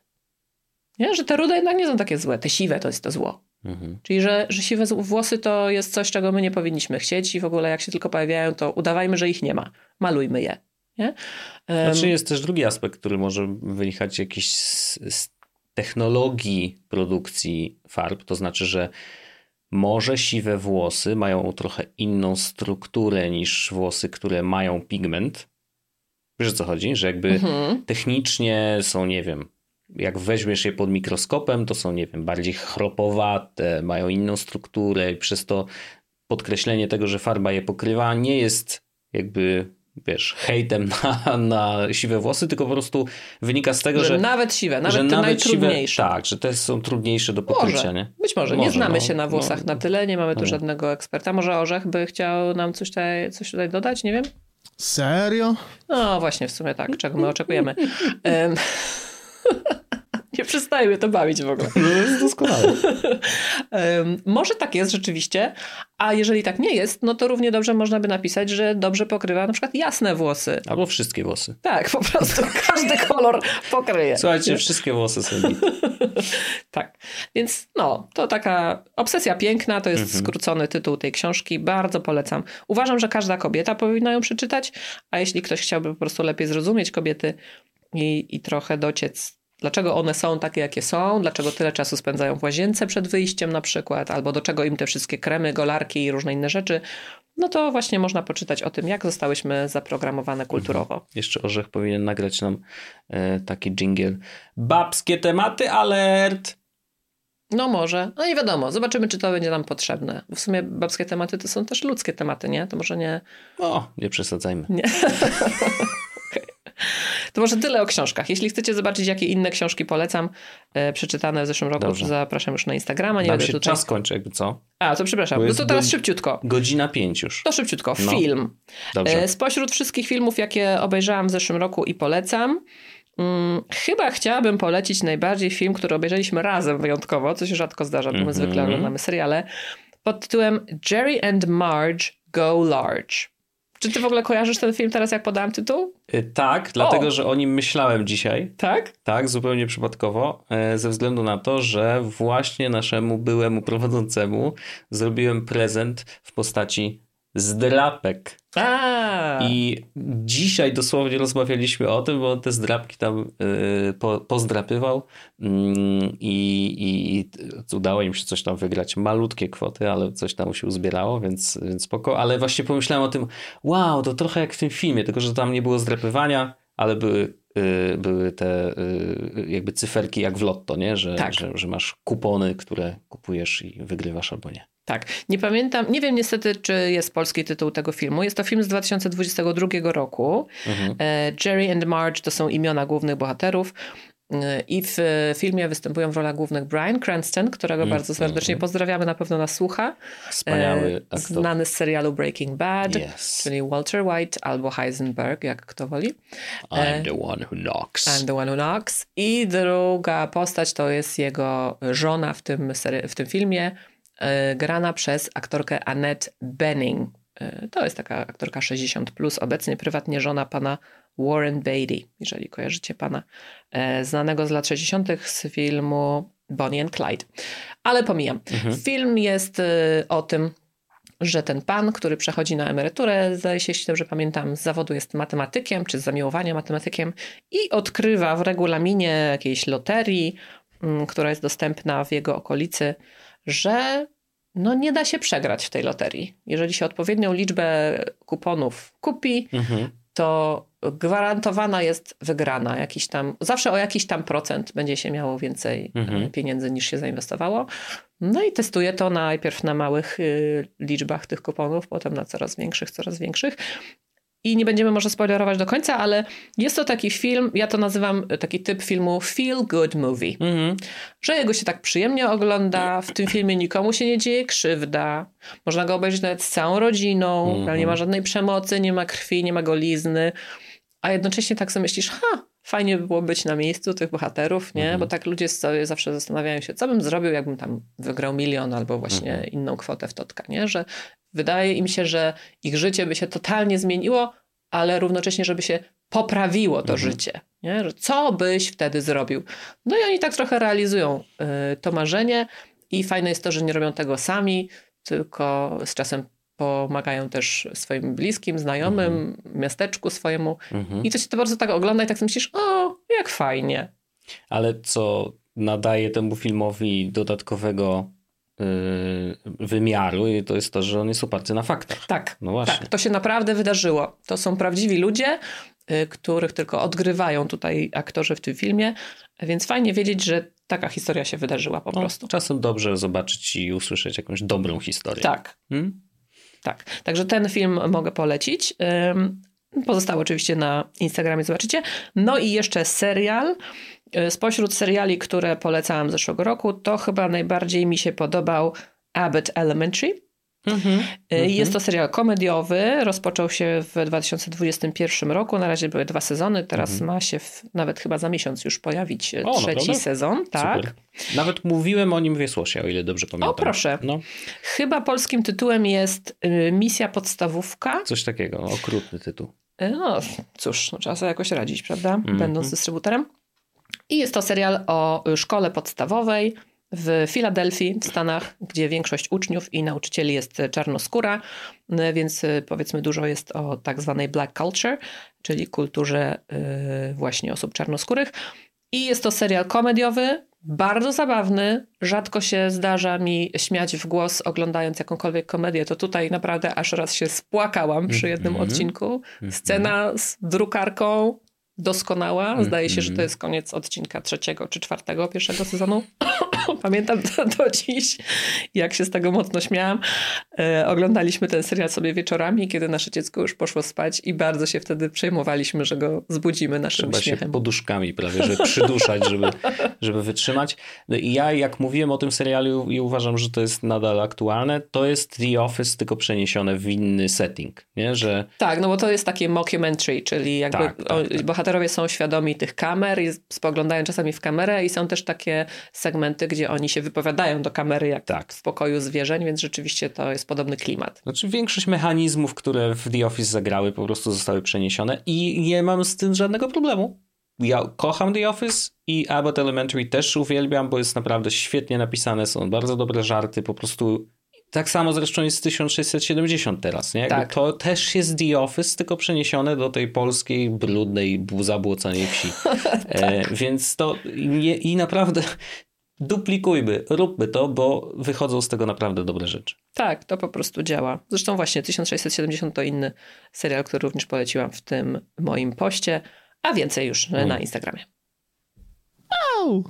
Nie? Że te rude jednak nie są takie złe. Te siwe to jest to zło. Mhm. Czyli, że, że siwe włosy to jest coś, czego my nie powinniśmy chcieć i w ogóle jak się tylko pojawiają, to udawajmy, że ich nie ma. Malujmy je. Nie? Um... Znaczy jest też drugi aspekt, który może wynikać jakiś z, z technologii produkcji farb. To znaczy, że może siwe włosy mają trochę inną strukturę niż włosy, które mają pigment. Wiesz, o co chodzi? Że jakby mhm. technicznie są, nie wiem, jak weźmiesz je pod mikroskopem, to są, nie wiem, bardziej chropowate, mają inną strukturę i przez to podkreślenie tego, że farba je pokrywa, nie jest jakby, wiesz, hejtem na, na siwe włosy, tylko po prostu wynika z tego, że... że nawet siwe, nawet że te nawet najtrudniejsze. Siwe, tak, że te są trudniejsze do pokrycia, może, nie? Być może, może nie znamy no, się na włosach no, na tyle, nie mamy tu no. żadnego eksperta. Może Orzech by chciał nam coś tutaj, coś tutaj dodać, nie wiem? Serio? No właśnie, w sumie tak, czego my oczekujemy. um, nie przestaje mnie to bawić w ogóle. No jest doskonale. um, może tak jest rzeczywiście, a jeżeli tak nie jest, no to równie dobrze można by napisać, że dobrze pokrywa na przykład jasne włosy. Albo wszystkie włosy. Tak, po prostu każdy kolor pokryje. Słuchajcie, wszystkie włosy są bite. Tak, więc no, to taka obsesja piękna, to jest mhm. skrócony tytuł tej książki, bardzo polecam. Uważam, że każda kobieta powinna ją przeczytać, a jeśli ktoś chciałby po prostu lepiej zrozumieć kobiety i, i trochę dociec, dlaczego one są takie, jakie są, dlaczego tyle czasu spędzają w łazience przed wyjściem na przykład, albo do czego im te wszystkie kremy, golarki i różne inne rzeczy, no to właśnie można poczytać o tym, jak zostałyśmy zaprogramowane kulturowo. Mhm. Jeszcze Orzech powinien nagrać nam e, taki dżingiel. Babskie tematy, alert! No może, no nie wiadomo, zobaczymy, czy to będzie nam potrzebne. W sumie babskie tematy to są też ludzkie tematy, nie? To może nie... O, nie przesadzajmy. Nie. To może tyle o książkach. Jeśli chcecie zobaczyć, jakie inne książki polecam, e, przeczytane w zeszłym roku, Dobrze. to zapraszam już na Instagrama. Nie Nam będę się tutaj... czas kończy, jakby co? A, to przepraszam. No to teraz go... szybciutko. Godzina pięć już. To szybciutko. No. Film. Dobrze. E, spośród wszystkich filmów, jakie obejrzałam w zeszłym roku i polecam, Hmm, chyba chciałabym polecić najbardziej film, który obejrzeliśmy razem wyjątkowo, co się rzadko zdarza, bo my mm-hmm. zwykle oglądamy seriale, pod tytułem Jerry and Marge Go Large. Czy ty w ogóle kojarzysz ten film teraz, jak podałem tytuł? Yy, tak, dlatego, o. że o nim myślałem dzisiaj. Tak? Tak, zupełnie przypadkowo, yy, ze względu na to, że właśnie naszemu byłemu prowadzącemu zrobiłem prezent w postaci zdrapek. A. I dzisiaj dosłownie rozmawialiśmy o tym, bo on te zdrapki tam yy, po, pozdrapywał yy, i, i udało im się coś tam wygrać. Malutkie kwoty, ale coś tam się uzbierało, więc, więc spoko. Ale właśnie pomyślałem o tym, wow, to trochę jak w tym filmie, tylko że tam nie było zdrapywania, ale były, yy, były te yy, jakby cyferki jak w lotto, nie? Że, tak. że, że masz kupony, które kupujesz i wygrywasz albo nie. Tak, nie pamiętam, nie wiem niestety, czy jest polski tytuł tego filmu. Jest to film z dwa tysiące dwudziestego drugiego roku. Mhm. Jerry and Marge to są imiona głównych bohaterów. I w filmie występują w rolach głównych Bryan Cranston, którego mm, bardzo serdecznie mm. pozdrawiamy, na pewno nas słucha. Wspaniały aktor. Znany z serialu Breaking Bad, yes. czyli Walter White albo Heisenberg, jak kto woli. I'm the one who knocks. I'm the one who knocks. I druga postać to jest jego żona w tym, seri- w tym filmie, grana przez aktorkę Annette Bening. To jest taka aktorka sześćdziesiąt plus, obecnie prywatnie żona pana Warren Beatty, jeżeli kojarzycie pana, znanego z lat sześćdziesiątych z filmu Bonnie and Clyde. Ale pomijam. Mhm. Film jest o tym, że ten pan, który przechodzi na emeryturę, zdaje się, jeśli dobrze pamiętam, z zawodu jest matematykiem, czy z zamiłowania matematykiem i odkrywa w regulaminie jakiejś loterii, która jest dostępna w jego okolicy, że no nie da się przegrać w tej loterii. Jeżeli się odpowiednią liczbę kuponów kupi, mhm. to gwarantowana jest wygrana. Jakiś tam, zawsze o jakiś tam procent będzie się miało więcej mhm. pieniędzy niż się zainwestowało. No i testuje to najpierw na małych y, liczbach tych kuponów, potem na coraz większych, coraz większych. I nie będziemy może spoilerować do końca, ale jest to taki film, ja to nazywam taki typ filmu feel good movie. Mm-hmm. Że jego się tak przyjemnie ogląda, w tym filmie nikomu się nie dzieje krzywda, można go obejrzeć nawet z całą rodziną, mm-hmm. nie ma żadnej przemocy, nie ma krwi, nie ma golizny, a jednocześnie tak sobie myślisz, ha, fajnie by było być na miejscu tych bohaterów, nie? Mm-hmm. Bo tak ludzie sobie zawsze zastanawiają się, co bym zrobił, jakbym tam wygrał milion albo właśnie mm-hmm. inną kwotę w totka, nie? Że wydaje im się, że ich życie by się totalnie zmieniło, ale równocześnie, żeby się poprawiło to mhm. życie. Nie? Że co byś wtedy zrobił? No i oni tak trochę realizują y, to marzenie i fajne jest to, że nie robią tego sami, tylko z czasem pomagają też swoim bliskim, znajomym, mhm. miasteczku swojemu. Mhm. I to się to bardzo tak ogląda i tak sobie myślisz, o, jak fajnie. Ale co nadaje temu filmowi dodatkowego wymiaru i to jest to, że on jest oparty na faktach. Tak, no właśnie. tak, to się naprawdę wydarzyło. To są prawdziwi ludzie, których tylko odgrywają tutaj aktorzy w tym filmie, więc fajnie wiedzieć, że taka historia się wydarzyła po no, prostu. Czasem dobrze zobaczyć i usłyszeć jakąś dobrą historię. Tak, hmm? tak. Także ten film mogę polecić. Pozostałe oczywiście na Instagramie zobaczycie. No i jeszcze serial. Spośród seriali, które polecałam zeszłego roku, to chyba najbardziej mi się podobał Abbott Elementary. Mm-hmm, jest to serial komediowy, rozpoczął się w dwa tysiące dwudziestym pierwszym roku, na razie były dwa sezony, teraz mm-hmm. ma się w, nawet chyba za miesiąc już pojawić o, trzeci naprawdę? sezon. Tak. Super. Nawet mówiłem o nim w Wiesłosie, o ile dobrze pamiętam. O proszę. No. Chyba polskim tytułem jest y, Misja Podstawówka. Coś takiego, okrutny tytuł. No cóż, no, trzeba sobie jakoś radzić, prawda? Mm-hmm. Będąc dystrybutorem. I jest to serial o szkole podstawowej w Filadelfii w Stanach, gdzie większość uczniów i nauczycieli jest czarnoskóra, więc powiedzmy dużo jest o tak zwanej black culture, czyli kulturze właśnie osób czarnoskórych. I jest to serial komediowy, bardzo zabawny. Rzadko się zdarza mi śmiać w głos oglądając jakąkolwiek komedię. To tutaj naprawdę aż raz się spłakałam przy jednym mm-hmm. odcinku. Scena z drukarką doskonała. Zdaje się, że to jest koniec odcinka trzeciego czy czwartego pierwszego sezonu. Pamiętam to do dziś, jak się z tego mocno śmiałam. E, oglądaliśmy ten serial sobie wieczorami, kiedy nasze dziecko już poszło spać i bardzo się wtedy przejmowaliśmy, że go zbudzimy naszym Trzeba śmiechem. Trzeba się poduszkami prawie, żeby przyduszać, żeby, żeby wytrzymać. No i ja jak mówiłem o tym serialu i uważam, że to jest nadal aktualne, to jest The Office, tylko przeniesione w inny setting. Nie? Że... Tak, no bo to jest takie mockumentary, czyli jakby tak, tak, o, tak. bohaterowie są świadomi tych kamer i spoglądają czasami w kamerę i są też takie segmenty, gdzie oni się wypowiadają do kamery jak tak. w pokoju zwierzeń, więc rzeczywiście to jest podobny klimat. Znaczy większość mechanizmów, które w The Office zagrały, po prostu zostały przeniesione i nie mam z tym żadnego problemu. Ja kocham The Office i Abbott Elementary też uwielbiam, bo jest naprawdę świetnie napisane, są bardzo dobre żarty, po prostu tak samo zresztą jest tysiąc sześćset siedemdziesiąt teraz, nie? Tak. To też jest The Office, tylko przeniesione do tej polskiej, brudnej, zabłoconej wsi. tak. e, więc to i, i naprawdę duplikujmy, róbmy to, bo wychodzą z tego naprawdę dobre rzeczy. Tak, to po prostu działa. Zresztą właśnie tysiąc sześćset siedemdziesiąt to inny serial, który również poleciłam w tym moim poście, a więcej już hmm. na Instagramie. Pau!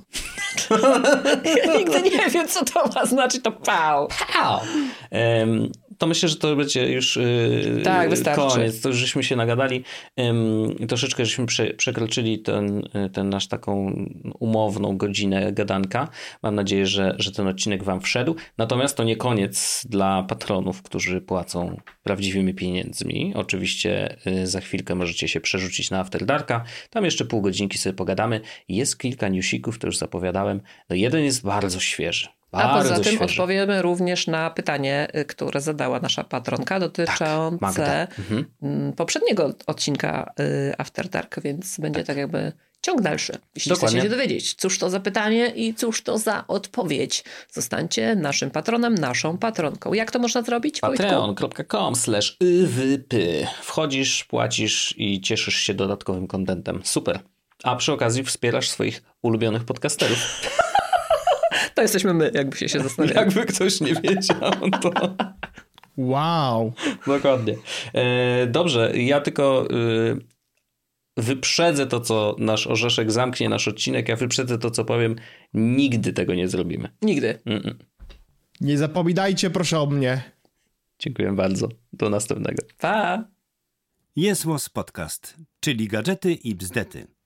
Ja nigdy nie wiem, co to ma znaczyć, to pau. Pau! Um, to myślę, że to będzie już yy, tak, wystarczy. Koniec. To już żeśmy się nagadali. Ym, troszeczkę żeśmy prze, przekroczyli ten, ten nasz taką umowną godzinę gadanka. Mam nadzieję, że, że ten odcinek wam wszedł. Natomiast to nie koniec dla patronów, którzy płacą prawdziwymi pieniędzmi. Oczywiście yy, za chwilkę możecie się przerzucić na After Darka. Tam jeszcze pół godzinki sobie pogadamy. Jest kilka newsików, to już zapowiadałem. No jeden jest bardzo świeży. A Bardzo poza tym świeży. odpowiemy również na pytanie, które zadała nasza patronka dotyczące tak, mhm. poprzedniego odcinka After Dark, więc będzie tak, tak jakby ciąg dalszy. Jeśli Dokładnie. chcecie się dowiedzieć, cóż to za pytanie i cóż to za odpowiedź. Zostańcie naszym patronem, naszą patronką. Jak to można zrobić? patreon kropka com slash y w p. Wchodzisz, płacisz i cieszysz się dodatkowym kontentem. Super. A przy okazji wspierasz swoich ulubionych podcasterów. To jesteśmy my, jakby się, się zastanawiali. Jakby ktoś nie wiedział, to... Wow. Dokładnie. E, dobrze, ja tylko e, wyprzedzę to, co nasz Orzeszek zamknie nasz odcinek, ja wyprzedzę to, co powiem. Nigdy tego nie zrobimy. Nigdy. Mm-mm. Nie zapominajcie proszę o mnie. Dziękuję bardzo. Do następnego. Pa! Jest Podcast, czyli gadżety i bzdety.